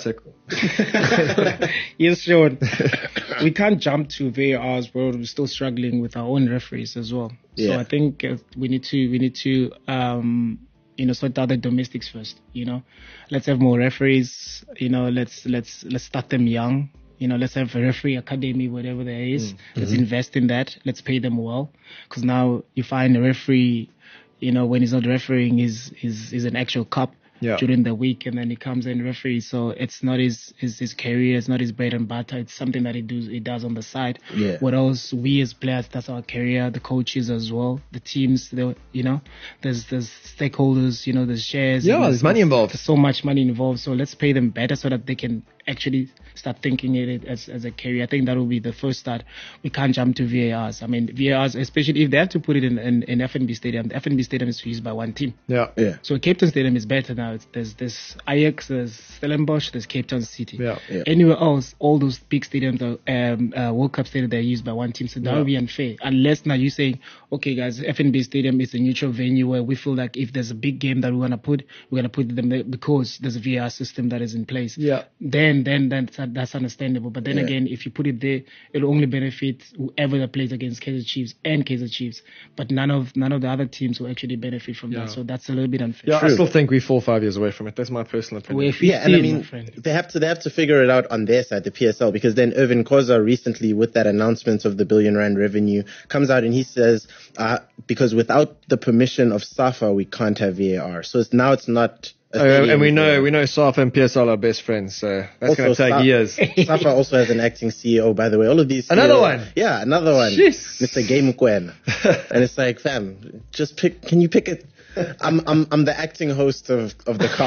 Sek. Yes, Sean. We can't jump to V A R's world. We're still struggling with our own referees as well. Yeah. So I think uh, we need to we need to um you know sort out the domestics first. You know, let's have more referees. You know, let's let's let's start them young. You know, let's have a referee academy, whatever there is. Let's invest in that. Let's pay them well, because now you find a referee, you know, when he's not refereeing, he's he's, he's an actual cop. Yeah. During the week, and then he comes and referees. So it's not his, his his career, it's not his bread and butter. It's something that he does he does on the side. Yeah. What else? We as players, that's our career. The coaches as well, the teams. The you know, there's there's stakeholders. You know, there's shares. Yeah, and there's money involved. There's so much money involved. So let's pay them better so that they can actually start thinking it as as a career. I think that will be the first start. We can't jump to V A Rs. I mean, V A Rs, especially if they have to put it in in, in F N B Stadium. The F N B Stadium is used by one team. Yeah. Yeah. So Cape Town Stadium is better now. It's, there's this Ajax, there's Stellenbosch, there's Cape Town City. Yeah. Yeah. Anywhere else, all those big stadiums, are, um, uh, World Cup stadiums, they're used by one team. So that would be unfair. Unless now you're saying, okay, guys, F N B Stadium is a neutral venue where we feel like if there's a big game that we want to put, we're going to put them there because there's a V A R system that is in place. Yeah. Then, then, then that's, that's understandable. But then Yeah. again, if you put it there, it'll only benefit whoever that plays against Kaizer Chiefs and Kaizer Chiefs. But none of none of the other teams will actually benefit from Yeah. that. So that's a little bit unfair. Yeah, I True. still think we're four or five years away from it. That's my personal opinion. We're fifteen, Yeah, and I my mean, friend. they have to they have to figure it out on their side, the P S L, because then Irvin Koza recently, with that announcement of the billion rand revenue, comes out and he says, uh, because without the permission of SAFA, we can't have V A R. So it's now it's not. a Oh, and stadium we know thing. we know SAFA and P S L are best friends, so that's going to Also, take Sa- years. SAFA also has an acting C E O, by the way. All of these. Another C E O one? Yeah, another one. Jeez. Mister Game Quen. And it's like, fam, just pick. Can you pick it? I'm I'm I'm the acting host of of the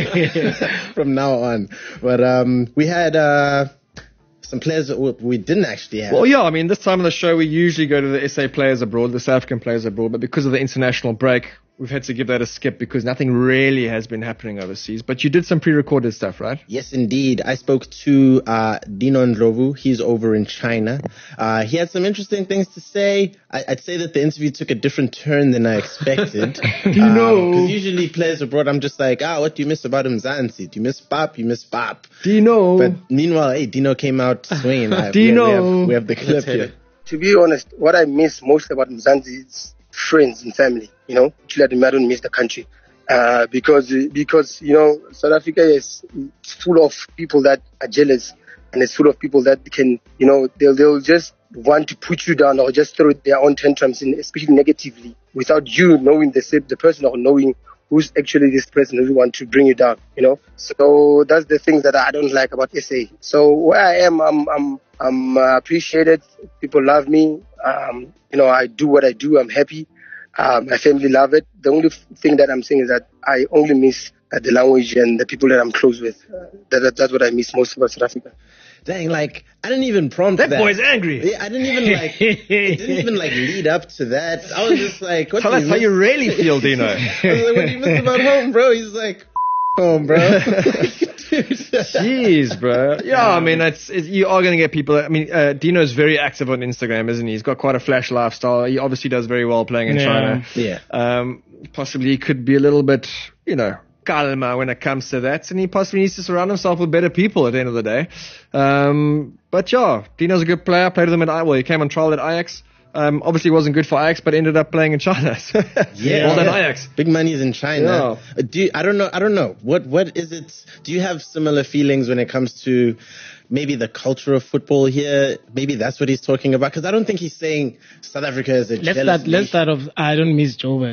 car from now on. But um, we had uh some players that we- we didn't actually have. Well, yeah, I mean, this time of the show, we usually go to the S A players abroad, the South African players abroad, but because of the international break, we've had to give that a skip because nothing really has been happening overseas. But you did some pre-recorded stuff, right? Yes, indeed. I spoke to uh, Dino Ndlovu. He's over in China. Uh, he had some interesting things to say. I, I'd say that the interview took a different turn than I expected. Dino! Because um, usually players abroad, I'm just like, ah, what do you miss about Mzansi? Do you miss Pap? You miss Pap. Dino! But meanwhile, hey, Dino came out swinging. I, Dino! We have, we have, we have the clip here. To be honest, what I miss most about Mzansi is friends and family, you know. Actually, I don't miss the country uh, because, because you know, South Africa is full of people that are jealous, and it's full of people that can, you know, they'll, they'll just want to put you down or just throw their own tantrums, in, especially negatively, without you knowing the, the person or knowing who's actually this person who want to bring you down, you know. So that's the things that I don't like about S A. So where I am, I'm I'm I'm uh, appreciated. People love me. Um, you know, I do what I do. I'm happy. Uh, my family love it. The only thing that I'm saying is that I only miss uh, the language and the people that I'm close with. Uh, that, that, that's what I miss most about South Africa. Dang, like, I didn't even prompt that. That boy's angry. Yeah, I didn't even, like, it didn't even, like, lead up to that. I was just like, what Tell do us you how miss? you really feel, Dino. I was like, what do you miss about home, bro? He's like, home, bro. Jeez, bro. Yeah, I mean, it's, it's you are going to get people. I mean, uh, Dino's very active on Instagram, isn't he? He's got quite a flash lifestyle. He obviously does very well playing in Yeah. China. Yeah. Um, possibly he could be a little bit, you know, calma when it comes to that, and he possibly needs to surround himself with better people at the end of the day. Um, but yeah, Dino's a good player. Played with him at I. Well, he came on trial at Ajax. Um, obviously wasn't good for Ajax, but ended up playing in China. Yeah, well done, yeah. Ajax. Big money's in China. Yeah. Uh, Do you, I don't know. I don't know. What what is it? Do you have similar feelings when it comes to maybe the culture of football here? Maybe that's what he's talking about. Because I don't think he's saying South Africa is a Let's jealous start. Let's nation. start off. I don't miss Joburg.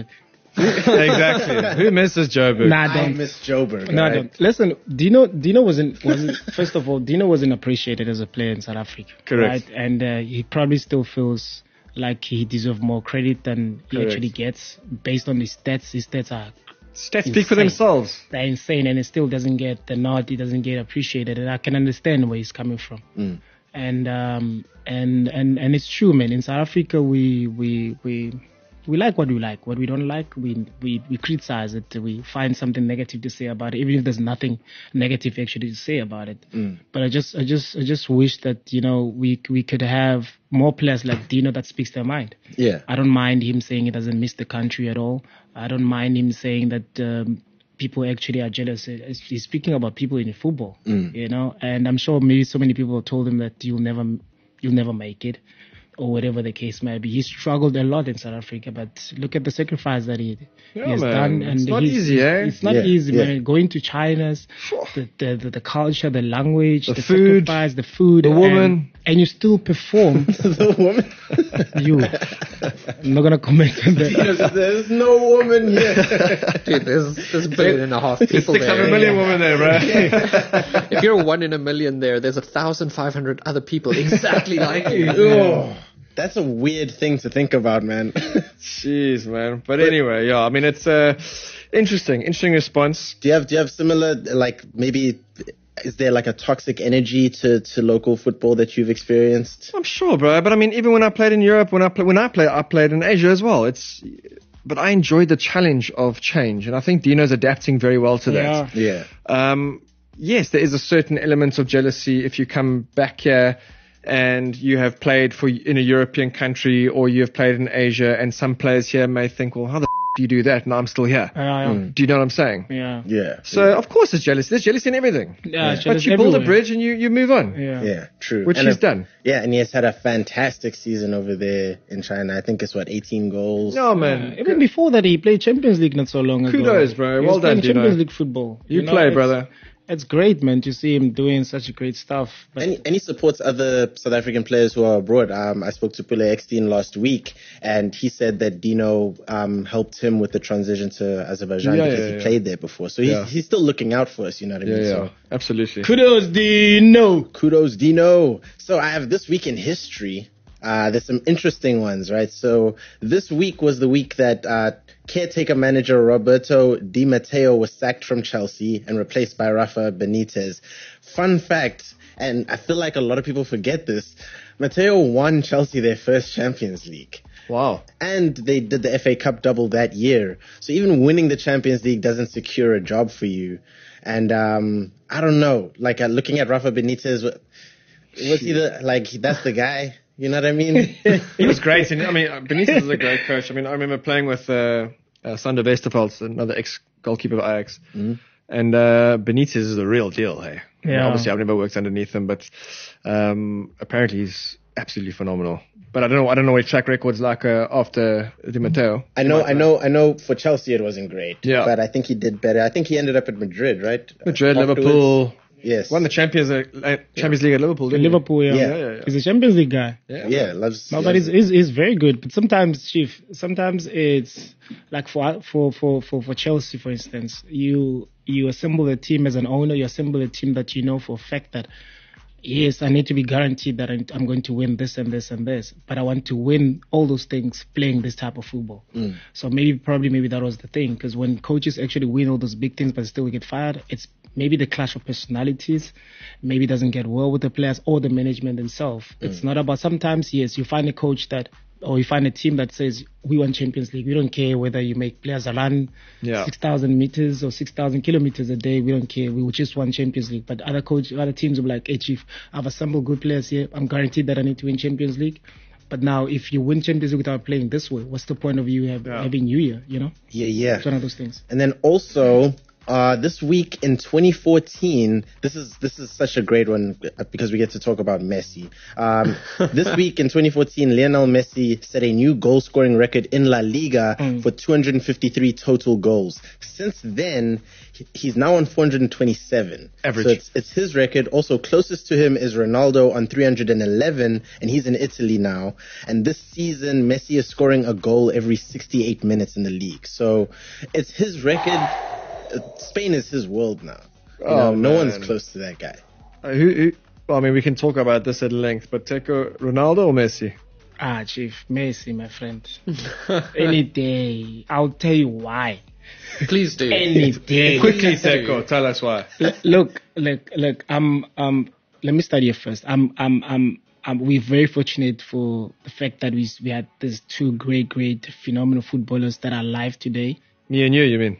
Exactly. Who misses Joburg? Nah, I I don't. miss Joburg. No, I right? don't. Listen, Dino. Dino wasn't. wasn't first of all, Dino wasn't appreciated as a player in South Africa. Correct. Right? And uh, he probably still feels like he deserves more credit than he Correct. actually gets based on his stats. His stats are Stats speak for insane. themselves. They're insane, and it still doesn't get the nod. He doesn't get appreciated, and I can understand where he's coming from. Mm. And um and and and it's true, man. In South Africa, we we we. We like what we like. What we don't like, we, we we criticize it. We find something negative to say about it, even if there's nothing negative actually to say about it. Mm. But I just I just I just wish that, you know, we we could have more players like Dino that speaks their mind. Yeah. I don't mind him saying he doesn't miss the country at all. I don't mind him saying that um, people actually are jealous. He's speaking about people in football, Mm. you know. And I'm sure maybe so many people told him that you'll never you'll never make it, or whatever the case may be. He struggled a lot in South Africa, but look at the sacrifice that he, Yeah, he has man. done. It's And not he's- easy, eh? It's not Yeah, easy, yeah. man. Going to China's, the, the, the, the culture, the language, The the, food, sacrifice, the food, the and- woman. and you still perform. The woman. You, I'm not gonna comment on that. There's no woman here. Dude, there's, there's a billion and a half people six hundred there. million women there, bro. If you're one in a million there, there's a thousand five hundred other people exactly like you. Oh, that's a weird thing to think about, man. Jeez, man. But anyway, yeah, I mean, it's uh, interesting. Interesting response. Do you have do you have similar, like, maybe is there like a toxic energy to, to local football that you've experienced? I'm sure, bro. But I mean, even when I played in Europe, when I play, when I play, I played in Asia as well. It's, but I enjoyed the challenge of change, and I think Dino's adapting very well to that. Yeah. Yeah. Um, yes, there is a certain element of jealousy if you come back here and you have played for in a European country, or you have played in Asia, and some players here may think, well, how the f- do you do that and I'm still here? Yeah, yeah. Do you know what I'm saying? Yeah. Yeah. So of course there's jealousy. There's jealousy in everything. Yeah, But jealous you build a everywhere. bridge and you, you move on. Yeah. Yeah, true. Which And he's a- done. Yeah, and he has had a fantastic season over there in China. I think it's what, eighteen goals? No, man. Yeah, even before that, he played Champions League not so long ago. Kudos, bro. He Well was playing done, Dino. Champions League football. You know, play, it's- brother. It's great, man, to see him doing such great stuff. But And, and he supports other South African players who are abroad. Um, I spoke to Pule Eckstein last week, and he said that Dino um, helped him with the transition to Azerbaijan Yeah, because yeah, he yeah. played there before. So he's, Yeah. he's still looking out for us, you know what I Yeah, mean? yeah. So Absolutely. kudos, Dino. kudos, Dino. So I have this week in history. Uh, there's some interesting ones, right? So this week was the week that uh, caretaker manager Roberto Di Matteo was sacked from Chelsea and replaced by Rafa Benitez. Fun fact, and I feel like a lot of people forget this, Matteo won Chelsea their first Champions League. Wow. And they did the F A Cup double that year. So even winning the Champions League doesn't secure a job for you. And um, I don't know, like uh, looking at Rafa Benitez, was he the, like, that's the guy? You know what I mean? He was great. And I mean, Benitez is a great coach. I mean, I remember playing with uh, uh, Sander Westerveld, another ex-goalkeeper of Ajax. Mm-hmm. And uh, Benitez is the real deal, hey? I mean, Yeah. obviously, I've never worked underneath him, but um, apparently he's absolutely phenomenal. But I don't know. I don't know what his track record's like uh, after Di Matteo. I know, I know, I know. For Chelsea, it wasn't great. Yeah. But I think he did better. I think he ended up at Madrid, right? Madrid, Afterwards. Liverpool. Yes. Won the Champions uh, Champions League at Liverpool, didn't Liverpool, yeah. Yeah. Yeah, yeah, yeah. He's a Champions League guy. he? Yeah. Yeah, loves. No, loves but he's, it. he's, he's very good. But sometimes, Chief, sometimes it's like for for, for, for for Chelsea, for instance, you you assemble a team as an owner, you assemble a team that you know for a fact that, yes, I need to be guaranteed that I'm, I'm going to win this and this and this, but I want to win all those things playing this type of football. Mm. So maybe, probably, maybe that was the thing, because when coaches actually win all those big things but still get fired, it's maybe the clash of personalities, maybe it doesn't get well with the players or the management themselves. Mm. It's not about, sometimes, yes, you find a coach that, or you find a team that says, we want Champions League. We don't care whether you make players run Yeah. six thousand meters or six thousand kilometers a day. We don't care. We will just want Champions League. But other coach, other teams will be like, hey, Chief, I've assembled good players here. I'm guaranteed that I need to win Champions League. But now, if you win Champions League without playing this way, what's the point of you have, Yeah. having New Year, you know? Yeah, yeah. It's one of those things. And then also, uh, this week in twenty fourteen, this is this is such a great one because we get to talk about Messi. Um, this week in twenty fourteen, Lionel Messi set a new goal-scoring record in La Liga Mm. for two hundred fifty-three total goals. Since then, he- he's now on four hundred twenty-seven. Average. So it's, it's his record. Also, closest to him is Ronaldo on three hundred eleven, and he's in Italy now. And this season, Messi is scoring a goal every sixty-eight minutes in the league. So it's his record. Uh, Spain is his world now. You Oh, know, no man. one's close to that guy. Uh, who, who, well, I mean, we can talk about this at length, but Teco, Ronaldo or Messi? Ah, Chief, Messi, my friend. Any day. I'll tell you why. Please do. Any day. Quickly, Teco, tell us why. L- look, look, look. Um, um. Let me start here first. I'm, I'm, I'm. Um, we're very fortunate for the fact that we we had these two great, great, phenomenal footballers that are alive today. Me and you, you mean?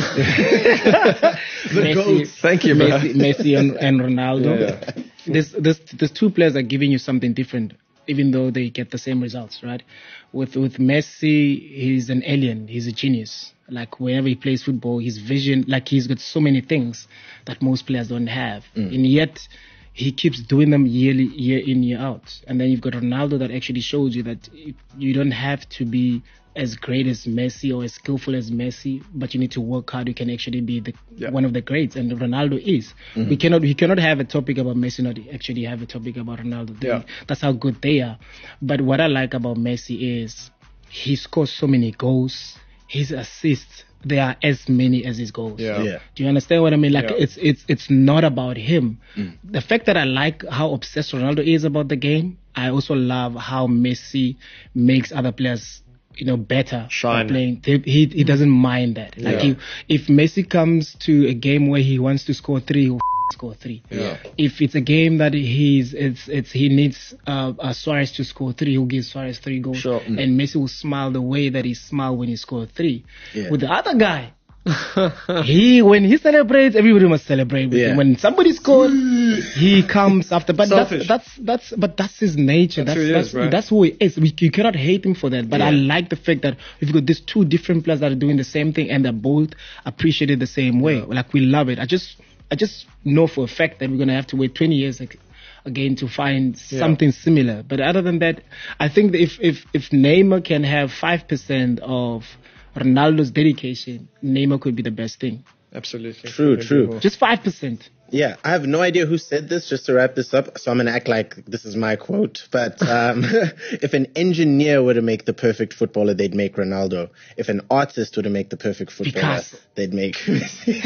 Messi, Thank you, man. Messi, Messi and, and Ronaldo. Yeah, yeah. This, this, this two players are giving you something different, even though they get the same results, right? With with Messi, he's an alien. He's a genius. Like whenever he plays football, his vision, like he's got so many things that most players don't have, Mm. and yet he keeps doing them yearly, year in, year out. And then you've got Ronaldo that actually shows you that you don't have to be as great as Messi or as skillful as Messi, but you need to work hard. You can actually be the, Yeah. one of the greats, and Ronaldo is. Mhm. We cannot we cannot have a topic about Messi, not actually have a topic about Ronaldo. They- Yeah. That's how good they are. But what I like about Messi is he scores so many goals. His assists, they are as many as his goals. Yeah. Yeah. Do you understand what I mean? Like Yeah. it's it's it's not about him. Mm. The fact that I like how obsessed Ronaldo is about the game, I also love how Messi makes other players, you know, better Shine. by playing. He he he doesn't mind that. Like Yeah. he, if Messi comes to a game where he wants to score three, he'll score three. Yeah. If it's a game that he's it's it's he needs uh, uh Suarez to score three, he'll give Suarez three goals. Sure. Mm. And Messi will smile the way that he smiled when he scored three. Yeah. With the other guy, he when he celebrates, everybody must celebrate with Yeah. him. When somebody scores, he comes after. But Selfish. that's that's that's but that's his nature. That's That's who he that's, is, bro. that's who he is. We, you cannot hate him for that. But I Yeah. like the fact that we've got these two different players that are doing the same thing and they're both appreciated the same way. Like we love it. I just I just know for a fact that we're gonna have to wait twenty years ag- again to find Yeah. something similar. But other than that, I think that if if if Neymar can have five percent of Ronaldo's dedication, Neymar could be the best thing. Absolutely. True, true. Just five percent. Yeah, I have no idea who said this, just to wrap this up, so I'm going to act like this is my quote. But um, if an engineer were to make the perfect footballer, they'd make Ronaldo. If an artist were to make the perfect footballer, Picasso. they'd make Messi.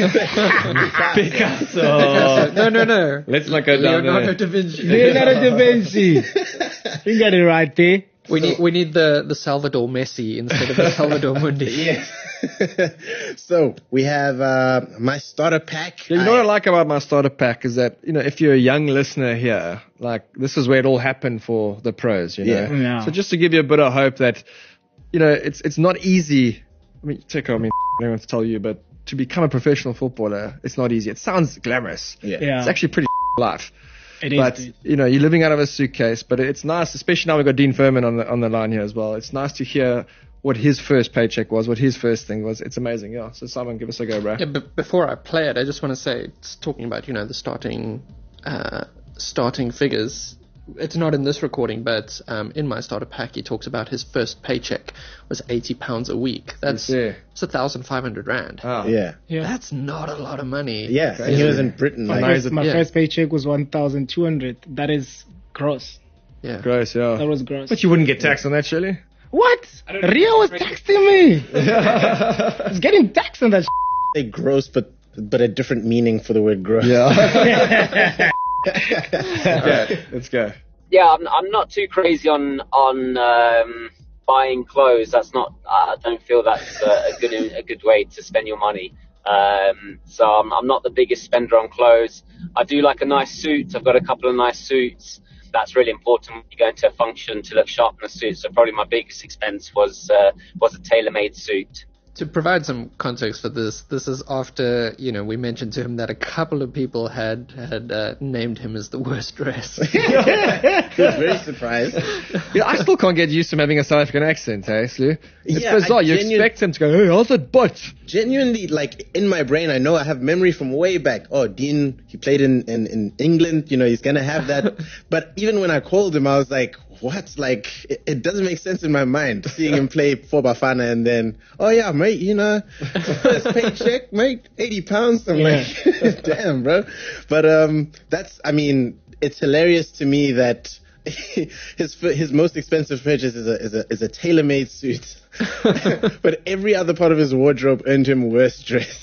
Picasso. no, no, no. Let's not go down Leonardo there. da Vinci. Leonardo da Vinci. You got it right there. We need we need the, the Salvador Messi instead of the Salvador Mundi. Yes. So we have uh, my starter pack. Yeah, you know what I like about my starter pack is that, you know, if you're a young listener here, like this is where it all happened for the pros, you know. Yeah. Yeah. So just to give you a bit of hope that, you know, it's it's not easy. I mean, Tico, I mean, I don't want to tell you, but to become a professional footballer, it's not easy. It sounds glamorous. Yeah. Yeah. It's actually pretty life. It is. But, you know, you're living out of a suitcase, but it's nice, especially now we've got Dean Furman on the, on the line here as well. It's nice to hear what his first paycheck was, what his first thing was. It's amazing, yeah. So Simon, give us a go, bro. Yeah, but before I play it, I just want to say, it's talking about, you know, the starting, uh, starting figures. It's not in this recording, but um, in my starter pack, he talks about his first paycheck was eighty pounds a week. That's Yeah. it's a thousand five hundred rand. Ah. Yeah. Yeah. That's not a lot of money. Yeah. And he was in Britain. My, Like, first, my yeah. first paycheck was one thousand two hundred. That is gross. Yeah. Gross, yeah. That was gross. But you wouldn't get taxed on that, surely? What? Rio was texting me. It's getting taxed on that. they gross, but but a different meaning for the word gross. Yeah. Okay, let's go. Yeah, I'm, I'm not too crazy on on um, buying clothes. That's not. I don't feel that's a, a good a good way to spend your money. Um, so I'm, I'm not the biggest spender on clothes. I do like a nice suit. I've got a couple of nice suits. That's really important when you go into a function to look sharp in a suit. So probably my biggest expense was uh, was a tailor-made suit. To provide some context for this, this is after, you know, we mentioned to him that a couple of people had had uh, named him as the worst dressed. He was very surprised. Yeah, I still can't get used to him having a South African accent, hey, Slu? It's Yeah, bizarre. I You genu- expect him to go, hey, how's it butt? Genuinely, like, in my brain, I know I have memory from way back. Oh, Dean, he played in, in, in England, you know, he's going to have that. But even when I called him, I was like, what? Like, it, it doesn't make sense in my mind, seeing him play for Bafana and then, oh yeah, mate, you know, first paycheck, mate, eighty pounds. I'm Yeah. like, damn, bro. But, um, that's, I mean, it's hilarious to me that his his most expensive purchase is a is a is a tailor-made suit, but every other part of his wardrobe earned him worse dress.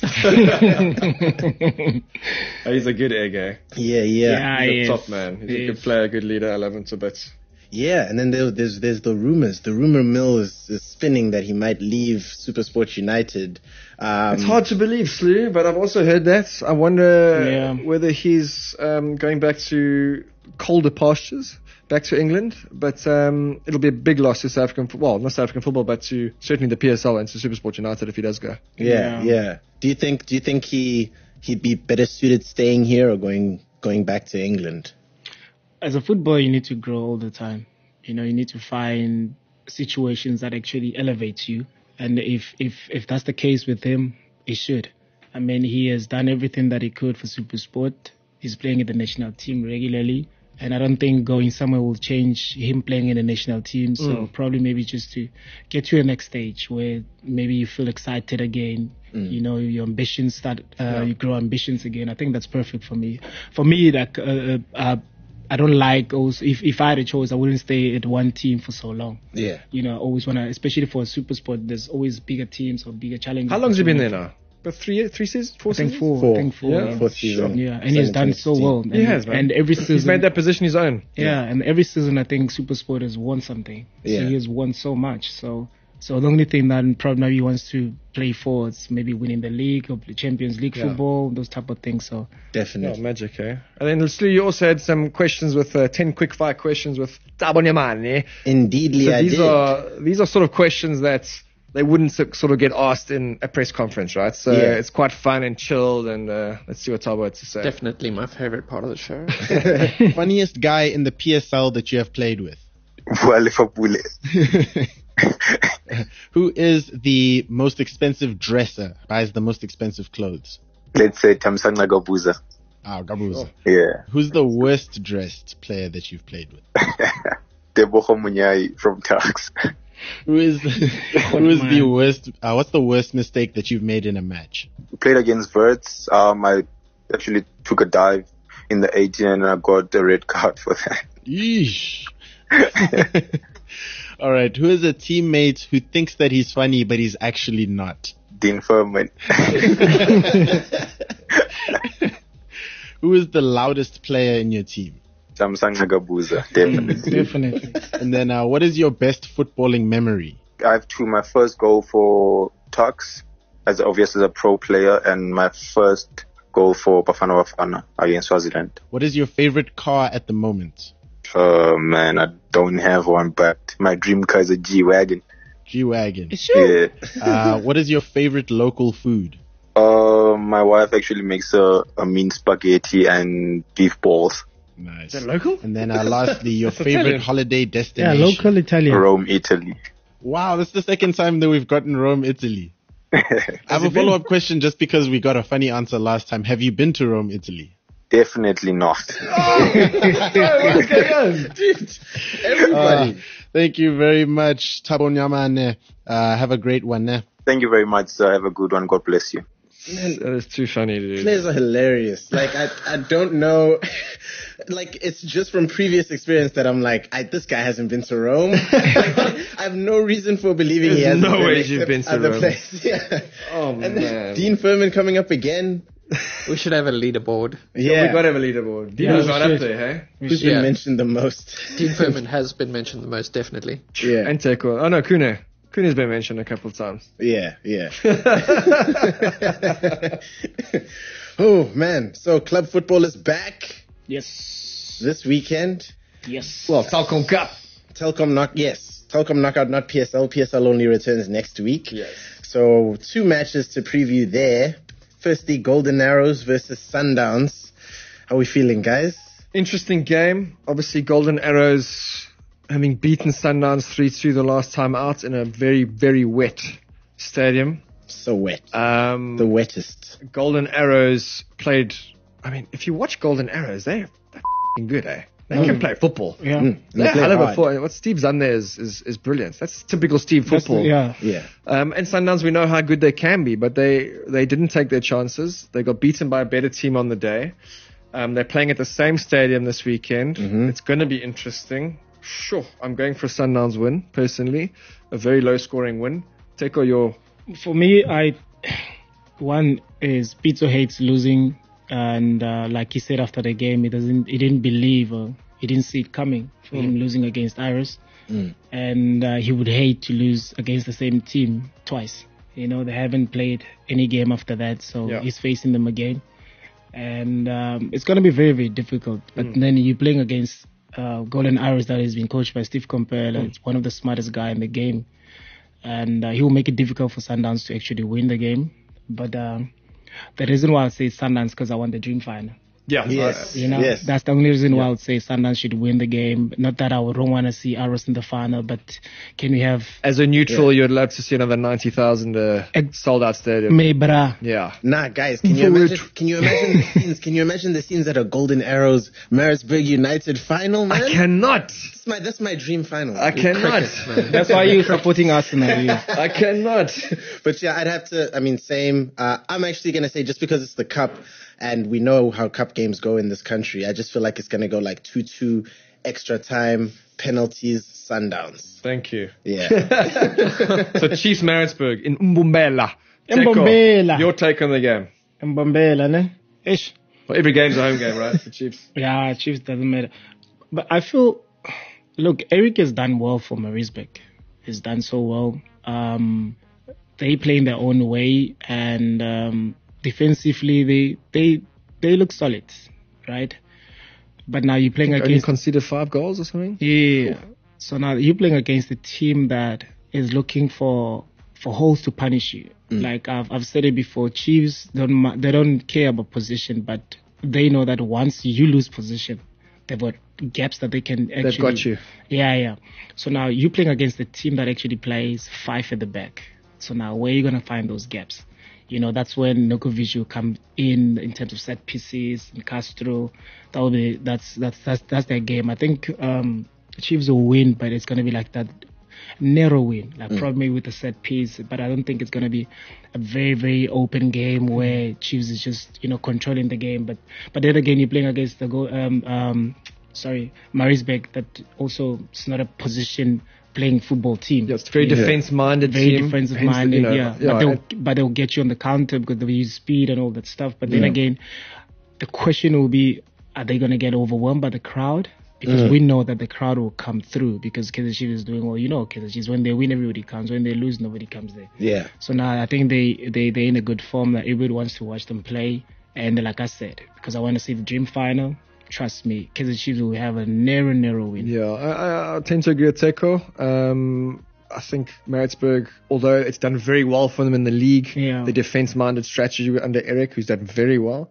He's a good egg, eh? Yeah, yeah, Yeah, He's he a is. top man. He's He a good is. player, a good leader. I love him to bits. yeah. And then there, there's there's the rumors. The rumor mill is, is spinning that he might leave SuperSport United. Um, It's hard to believe, Slu, but I've also heard that. I wonder Yeah. whether he's um, going back to colder pastures, back to England. But um, it'll be a big loss to South African football. Well, not South African football, but to certainly the P S L and to SuperSport United if he does go. Yeah, Yeah. yeah. Do you think do you think he he'd be better suited staying here or going going back to England? As a footballer, you need to grow all the time. You know, you need to find situations that actually elevate you. And if, if, if that's the case with him, he should. I mean, he has done everything that he could for SuperSport. He's playing in the national team regularly. And I don't think going somewhere will change him playing in the national team. So Mm. probably maybe just to get to the next stage where maybe you feel excited again. Mm. You know, your ambitions start, uh, Yeah. you grow ambitions again. I think that's perfect for me. For me, like, uh, uh, I don't like also, if, if I had a choice, I wouldn't stay at one team for so long. Yeah. You know, I always want to, especially for a super sport, there's always bigger teams or bigger challenges. How long has he been there now? About three, three seasons? Four I think seasons? four. Four. I think four. Yeah. Yeah, Fourth season. yeah. And he's done so well. And, He has, man. And every season. He's made that position his own. Yeah, and every season I think SuperSport has won something. Yeah. So he has won so much. So so the only thing that probably he wants to play for is maybe winning the league or the Champions League Yeah. football, those type of things. So Oh, Definitely. magic, eh? And then, Slu, you also had some questions with uh, ten quick fire questions with Tabonyamane. Indeedly, So I these did. are these are sort of questions that they wouldn't so- sort of get asked in a press conference, right? So Yeah. it's quite fun and chilled, and uh, let's see what Tabo had to say. Definitely my favorite part of the show. Funniest guy in the P S L that you have played with? Liverpool. Who is the most expensive dresser? Buys the most expensive clothes? Let's say Tamsanga Gabuza. Ah, Gabuza. Yeah. Who's the worst dressed player that you've played with? Tebogo Munyai from Turks. Who is who is the worst? Uh, what's the worst mistake that you've made in a match? Played against Verts. Um, I actually took a dive in the eighteen and I got a red card for that. Yeesh. All right. Who is a teammate who thinks that he's funny but he's actually not? Dean Furman. Who is the loudest player in your team? Tamsanga Gabuza. Definitely. definitely. And then, uh, what is your best footballing memory? I have two. My first goal for Turks as obviously as a pro player, and my first goal for Bafana Bafana against Swaziland. What is your favorite car at the moment? Oh man, I don't have one, but my dream car is a G-Wagon. G-Wagon. Yeah. Uh, what is your favorite local food? Uh, my wife actually makes a, a mean spaghetti and beef balls. Nice. Is that local? And then uh, lastly, your favorite Italian. holiday Yeah, destination. local Italian. Rome, Italy. Wow, that's the second time that we've gotten Rome, Italy. I have a follow-up question just because we got a funny answer last time. Have you been to Rome, Italy? Definitely not. What's going on? Dude, everybody. Uh, thank you very much, Thabo Nyamane. Uh, have a great one. Eh? Thank you very much, sir. Have a good one. God bless you. Man, that is too funny, dude. Players are hilarious. Like, I, I don't know. Like, it's just from previous experience that I'm like, I, this guy hasn't been to Rome. Like, I have no reason for believing There's he hasn't no been, way you've been to other Rome. places. Yeah. Oh, And man. then Dean Furman coming up again. We should have a leaderboard. Yeah. We got to have a leaderboard. Yeah, Dino's we right up should. there, hey? Who's been Yeah. mentioned the most? Dean Furman has been mentioned the most, definitely. Yeah. And Teko. Oh, no, Kune. Kune's been mentioned a couple of times. Yeah, yeah. Oh, man. So club football is back Yes. this weekend. Yes. Well, Telkom Cup. Telkom knock, yes. Telkom knockout, not P S L. P S L only returns next week. Yes. So two matches to preview there. Firstly, Golden Arrows versus Sundowns. How are we feeling, guys? Interesting game. Obviously, Golden Arrows having beaten Sundowns three two the last time out in a very, very wet stadium. So wet. Um, The wettest. Golden Arrows played. I mean, if you watch Golden Arrows, they're, they're f***ing good, eh? They Mm. can play football. Yeah. Mm, they They're play hell of a hard. foot. What Steve's done there is, is, is brilliant. That's typical Steve That's- football. yeah. Yeah. Um, and Sundowns, we know how good they can be, but they, they didn't take their chances. They got beaten by a better team on the day. Um, they're playing at the same stadium this weekend. Mhm. It's going to be interesting. Sure, I'm going for a Sundowns win, personally. A very low-scoring win. Teko, your... For me, I one is Pizzo hates losing, and uh, like he said after the game, he doesn't, he didn't believe, or he didn't see it coming for him losing against Iris, Mm. and uh, he would hate to lose against the same team twice. You know, they haven't played any game after that, so Yeah. he's facing them again, and um, it's going to be very, very difficult. But then you're playing against uh, Golden Iris that has been coached by Steve Compella. It's one of the smartest guy in the game, and uh, he will make it difficult for Sundowns to actually win the game. But um, the reason why I say Sundowns because I want the dream final. Yeah. Yes. You know, Yes. that's the only reason why I would say Sundowns should win the game. Not that I would don't want to see Aros in the final, but can we have As a neutral, you'd love to see another ninety thousand uh, sold-out stadium. Mebra? Yeah. Nah, guys, can you imagine? Can you imagine the scenes? Can you imagine the scenes at a Golden Arrows Maritzburg United final, man? I cannot. That's my that's my dream final. I cannot. That's why you're supporting Arsenal. You. I cannot. But yeah, I'd have to. I mean, same. Uh, I'm actually gonna say just because it's the cup, and we know how cup games go in this country. I just feel like it's gonna go like two two, extra time, penalties, Sundowns. Thank you. Yeah. So Chiefs Maritzburg in Mbombela. Teko, Mbombela. your take on the game? Mbombela, ne? Ish. Well, every game's a home game, right? For Chiefs. Yeah, Chiefs doesn't matter. But I feel, look, Eric has done well for Maritzburg. He's done so well. Um, they play in their own way, and um, defensively they they they look solid, right? But now you're playing Only against conceded five goals or something? yeah. So now you're playing against a team that is looking for for holes to punish you. Like I've I've said it before, Chiefs don't ma- they don't care about position, but they know that once you lose position, they've got gaps that they can actually. They've got you. Yeah, yeah. So now you're playing against a team that actually plays five at the back. So now where are you gonna find those gaps? You know, that's when Nokovic will come in in terms of set pieces and Castro. That will be that's that's that's that's their game. I think um, Chiefs will win, but it's gonna be like that narrow win, like probably with a set piece. But I don't think it's gonna be a very very open game where Chiefs is just you know controlling the game. But but then again, you're playing against the go um um sorry Maritzburg that also is not a position playing football team. Yeah, it's a very Yeah. defense-minded Very team. defensive Hence the- minded, you know, yeah. yeah, But they'll and- but they'll get you on the counter because they use speed and all that stuff. But then Yeah. again, the question will be: are they going to get overwhelmed by the crowd? because Mm. we know that the crowd will come through because Kaizer Chiefs is doing well. You know, Kaizer Chiefs, when they win, everybody comes. When they lose, nobody comes there. Yeah. So now I think they, they, they're in a good form that everybody wants to watch them play. And like I said, because I want to see the dream final, trust me, Kaizer Chiefs will have a narrow, narrow win. Yeah, I, I, I tend to agree with Teko. Um, I think Maritzburg, although it's done very well for them in the league, Yeah. the defense-minded strategy under Eric, who's done very well,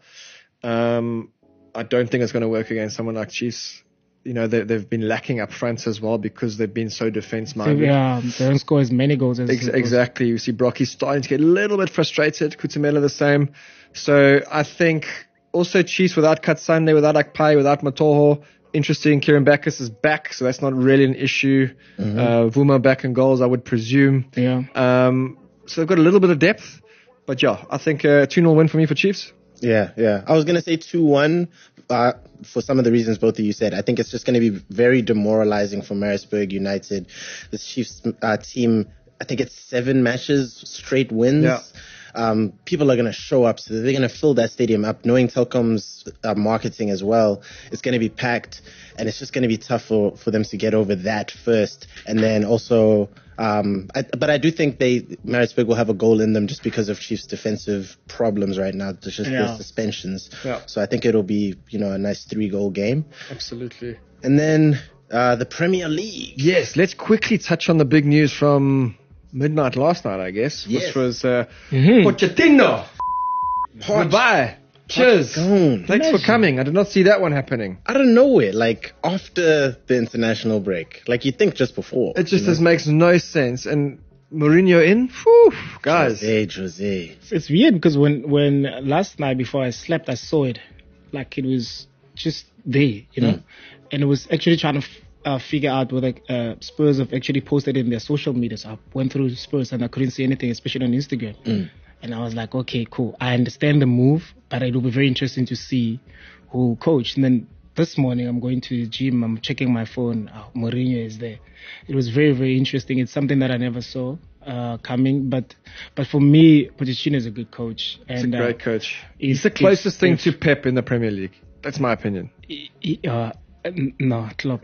um, I don't think it's going to work against someone like Chiefs. You know, they, they've been lacking up front as well because they've been so So, defense-minded. yeah, they don't score as many goals as Ex- exactly. You see Brocky starting to get a little bit frustrated. Kutumela the same. So I think also Chiefs without Katsande, without Akpai, without Matoho. Interesting. Kieran Backus is back, so that's not really an issue. Mhm. Uh, Vuma back in goals, I would presume. Yeah. Um, so they've got a little bit of depth. But yeah, I think a two nil win for me for Chiefs. Yeah, yeah. I was going to say two one uh, for some of the reasons both of you said. I think it's just going to be very demoralizing for Maritzburg United. This Chiefs uh, team, I think it's seven matches, straight wins. Yeah. Um, people are going to show up, so they're going to fill that stadium up. Knowing Telkom's uh, marketing as well, it's going to be packed, and it's just going to be tough for, for them to get over that first. And then also, um, I, but I do think they Maritzburg will have a goal in them just because of Chiefs' defensive problems right now. There's just Yeah. the suspensions. Yeah. So I think it'll be, you know, a nice three-goal game. Absolutely. And then uh, the Premier League. Yes, let's quickly touch on the big news from midnight last night, I guess, Yes. which was uh, Mhm. Pochettino. Poch. Goodbye. Cheers. Gone. Thanks for coming. I did not see that one happening. Out of nowhere, like after the international break. Like you think just before. It just you know? this makes no sense. And Mourinho in? Whew, guys. Jose, Jose. It's weird because when, when last night before I slept, I saw it. Like it was just there, you know? Mm. And it was actually trying to f- uh, figure out whether uh, Spurs have actually posted in their social media. So I went through Spurs and I couldn't see anything, especially on Instagram. Mm. And I was like, okay, cool. I understand the move, but it will be very interesting to see who coached. And then this morning I'm going to the gym. I'm checking my phone. Oh, Mourinho is there. It was very, very interesting. It's something that I never saw uh, coming. But but for me, Pochettino is a good coach. He's And a great uh, coach. if- He's the closest if- thing if- to Pep in the Premier League. That's my opinion. he- he- uh, n- no, Klopp.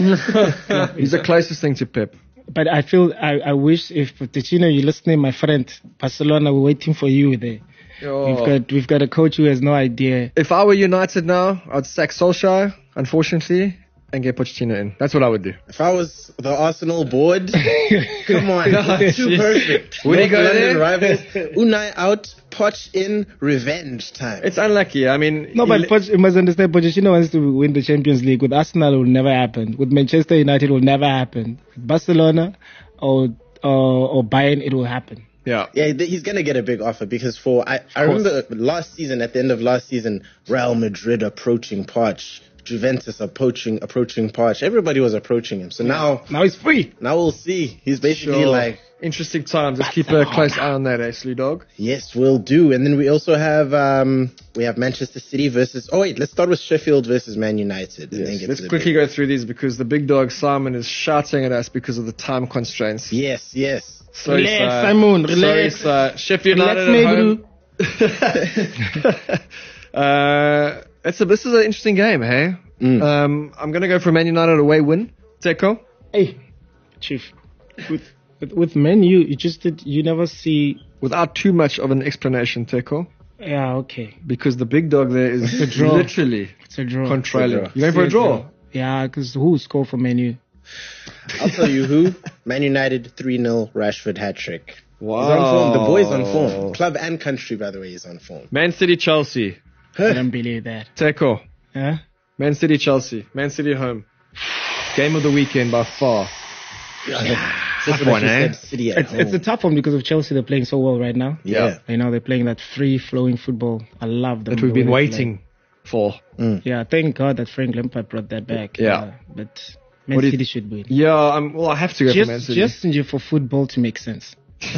He's the closest thing to Pep. But I feel I, I wish if Pochettino, you're listening, my friend, Barcelona, we're waiting for you there. Oh. We've got we've got a coach who has no idea. If I were United now, I'd sack Solskjaer, unfortunately, and get Pochettino in. That's what I would do. If I was the Arsenal board, come on, too perfect. Would he go London there? rivals. Unai out, Poch in, revenge time. It's unlucky. I mean, No, but he- Poch, you must understand, Pochettino wants to win the Champions League. With Arsenal, it will never happen. With Manchester United, it will never happen. With Barcelona or or, or Bayern, it will happen. yeah. Yeah, th- he's gonna get a big offer because for I, I remember last season, at the end of last season, Real Madrid approaching Poch, Juventus approaching approaching Poch. Everybody was approaching him. So now Now he's free. now we'll see. He's basically Sure. like, Interesting times. Let's keep a close eye on that, eh, Slew Dog? yes, we'll do. And then we also have um we have Manchester City versus. Oh wait, let's start with Sheffield versus Man United. And then Yes. get Let's to the quickly big- go through these because the big dog Simon is shouting at us because of the time constraints. Yes, yes. Sorry, Relax, sir. Simon, Sorry, relax. sir. Sheffield Relax, United me, at home. uh, it's a, this is an interesting game, hey? Mm. Um, I'm going to go for Man United away win. Teko? Hey, Chief. With with, with Men U, you just did, you never see. Without too much of an explanation, Teko. Yeah, okay. Because the big dog there is It's a draw. literally It's a draw. controlling. It's a You going for a It's draw? Yeah, because who scored for Man U? I'll tell you who. Man United three nil Rashford hat trick. Wow. He's on form. The boy's on form. Club and country, by the way, is on form. Man City, Chelsea. I don't believe that. Teko. Huh? Man City, Chelsea. Man City at home. Game of the weekend by far. Tough one, eh? City at It's, it's a home. tough one because of Chelsea. They're playing so well right now. Yeah. You know, they're playing that free-flowing football. I love them. That we've the been way they waiting for. play. Yeah, thank God that Frank Lampard brought that back. Yeah. Uh, but Man What do you- City should win. Yeah, I'm, well, I have to go for Man Just, City. just for football to make sense.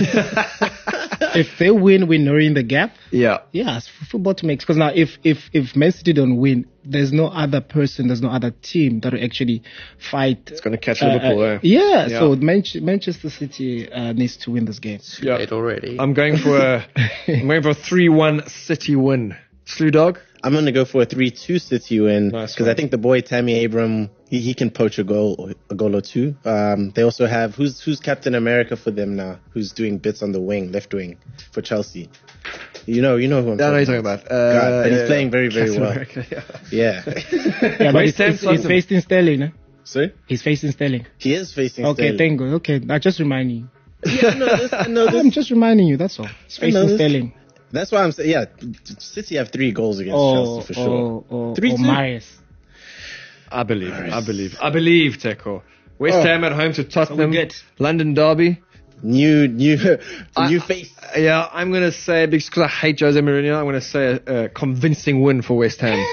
If they win, we're narrowing the gap. yeah. Yeah, it's for football to make because now if if if Man City don't win, there's no other person, there's no other team that will actually fight. It's going to catch uh, Liverpool, uh, eh? yeah, Yeah. so Manch- Manchester City uh, needs to win this game. Yeah. Late already. I'm going for a, I'm going for a three one City win. Slew Dog? I'm going to go for a three two City win Nice because one. I think the boy Tammy Abraham, he, he can poach a goal or a goal or two. Um, they also have who's who's Captain America for them now? Who's doing bits on the wing, left wing for Chelsea? You know, you know who I'm I know talking you're talking about. about. Uh, God, but he's yeah, playing very very Captain well. America, yeah. Yeah. Yeah, but West he's, Ham he's, he's Tottenham. facing Sterling, no? Sorry? He's facing Sterling. He is facing. Okay, Sterling. thank you. Okay, I just reminding you. Yeah, I know this. I know this. I'm just reminding you, that's all. He's I know facing this. Sterling. That's why I'm saying. Yeah, City have three goals against Or, Chelsea for sure. or, or, Three or two. Marius. I believe. I believe. I believe, Teko. West Oh. Ham at home to Tottenham. good. London derby. New, new, I- new face. Yeah, I'm going to say, because I hate Jose Mourinho, I'm going to say a, a convincing win for West Ham.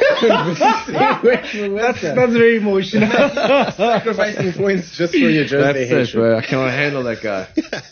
That's, that's very emotional. Sacrificing points just for your Jose That's it, hatred. bro. I cannot handle that guy.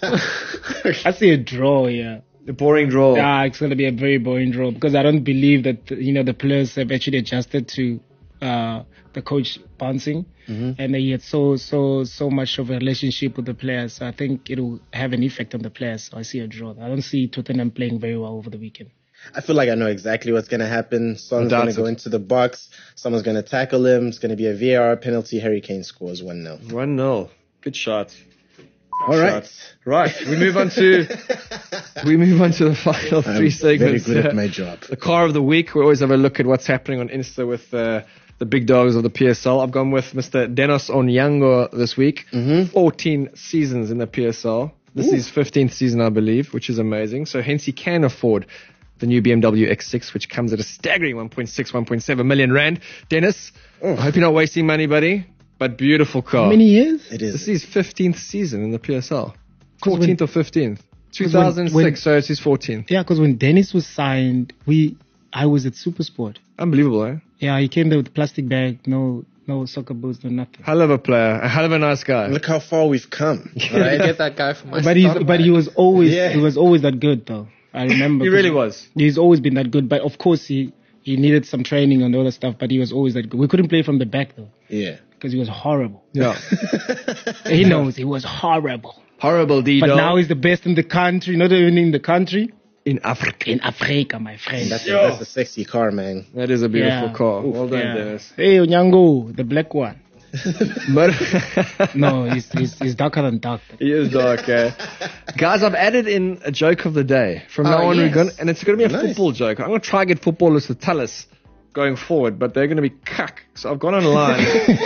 I see a draw, yeah. A boring draw. Yeah, it's going to be a very boring draw because I don't believe that, you know, the players have actually adjusted to uh, the coach bouncing. Mm-hmm. And he had so, so, so much of a relationship with the players. So I think it will have an effect on the players. So I see a draw. I don't see Tottenham playing very well over the weekend. I feel like I know exactly what's going to happen. Son's I doubt going to go it. into the box. Someone's going to tackle him. It's going to be a V A R penalty. Harry Kane scores one nil. one nil. Good shot. All right. Right. We move on to we move on to the final I'm three segments. very good Uh, at my job. The car of the week. We always have a look at what's happening on Insta with uh, the big dogs of the P S L. I've gone with Mister Denos Onyango this week. Mm-hmm. fourteen seasons in the P S L. This Ooh. is fifteenth season, I believe, which is amazing. So hence he can afford the new B M W X six, which comes at a staggering one point six, one point seven million rand. Dennis, Oh. I hope you're not wasting money, buddy. But beautiful car. How many years? It This is. is his fifteenth season in the P S L. 'Cause when- fourteenth or fifteenth. two thousand six, when- so it's his fourteenth. Yeah, because when Dennis was signed, we I was at Supersport. Unbelievable, eh? Yeah, he came there with a plastic bag, no no soccer boots, no nothing. Hell of a player. A hell of a nice guy. Look how far we've come. I Right? get that guy from my But he's stock but he bag. was always Yeah. he was always that good though. I remember. He really was. He's always been that good, but of course he he needed some training and all that stuff. But he was always that good. We couldn't play from the back though Yeah. because he was horrible. Yeah. He knows he was horrible. Horrible Dido. But now he's the best in the country, not even in the country, in Africa. in Africa, my friend. That's a, that's a sexy car, man. That is a beautiful Yeah. car. Oof, Well done, yeah. Dennis. Hey, Onyango, the black one. But No, he's, he's, he's darker than dark. he is dark, eh? Guys, I've added in a joke of the day. From now Oh, on, yes. we're going and it's going to be a Nice. football joke. I'm going to try and get footballers to tell us going forward, but they're going to be cuck. So I've gone online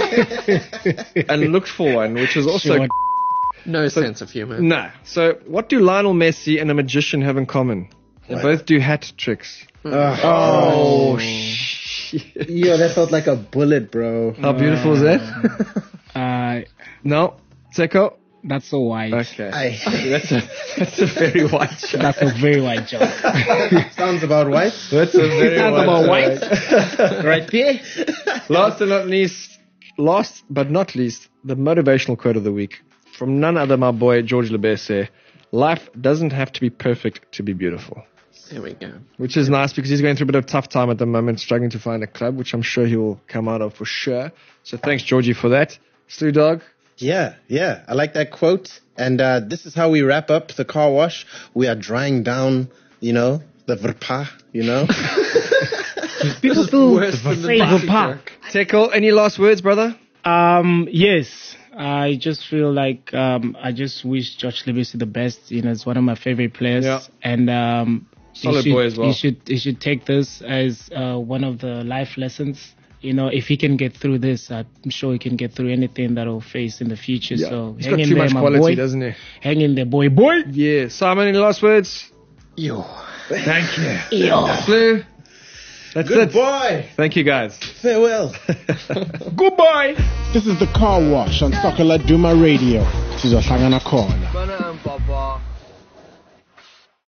and looked for one, which is also Sure. No sense of humor. no. So what do Lionel Messi and a magician have in common? They What? both do hat tricks. Oh, shit. yeah, that felt like a bullet, bro. How beautiful is that? Uh, No. Seko? that's so white. Okay. I, That's a, that's a very white joke. That's a very white joke. sounds about white. That's a very Sounds white about joke. white. Right there. Last and not least, last but not least, the motivational quote of the week from none other my boy George Lebese. Life doesn't have to be perfect to be beautiful. There we go. Which is nice because he's going through a bit of tough time at the moment, struggling to find a club, which I'm sure he will come out of for sure. So thanks, Georgie, for that. Slew Dog. Yeah, yeah. I like that quote. And uh, this is how we wrap up the car wash. We are drying down, you know, the verpa, you know. People still Worse than the say Nazi Verpa. joke. Teko, any last words, brother? Um, yes. I just feel like um, I just wish George Lebese the best. You know, it's one of my favorite players. Yeah. And um, he Solid should, boy as well. He should he should take this as uh, one of the life lessons. You know, if he can get through this, I'm sure he can get through anything that he'll face in the future. So He's hang got in too there, much my quality, boy. doesn't he? Hang in there, boy, boy. Yeah. Simon, any last words? Yo. Thank you. Yo. Slew. That's it. Goodbye. Thank you, guys. Farewell. Goodbye. This is the car wash on Soccer Laduma Radio. This is Ohlangana Corner.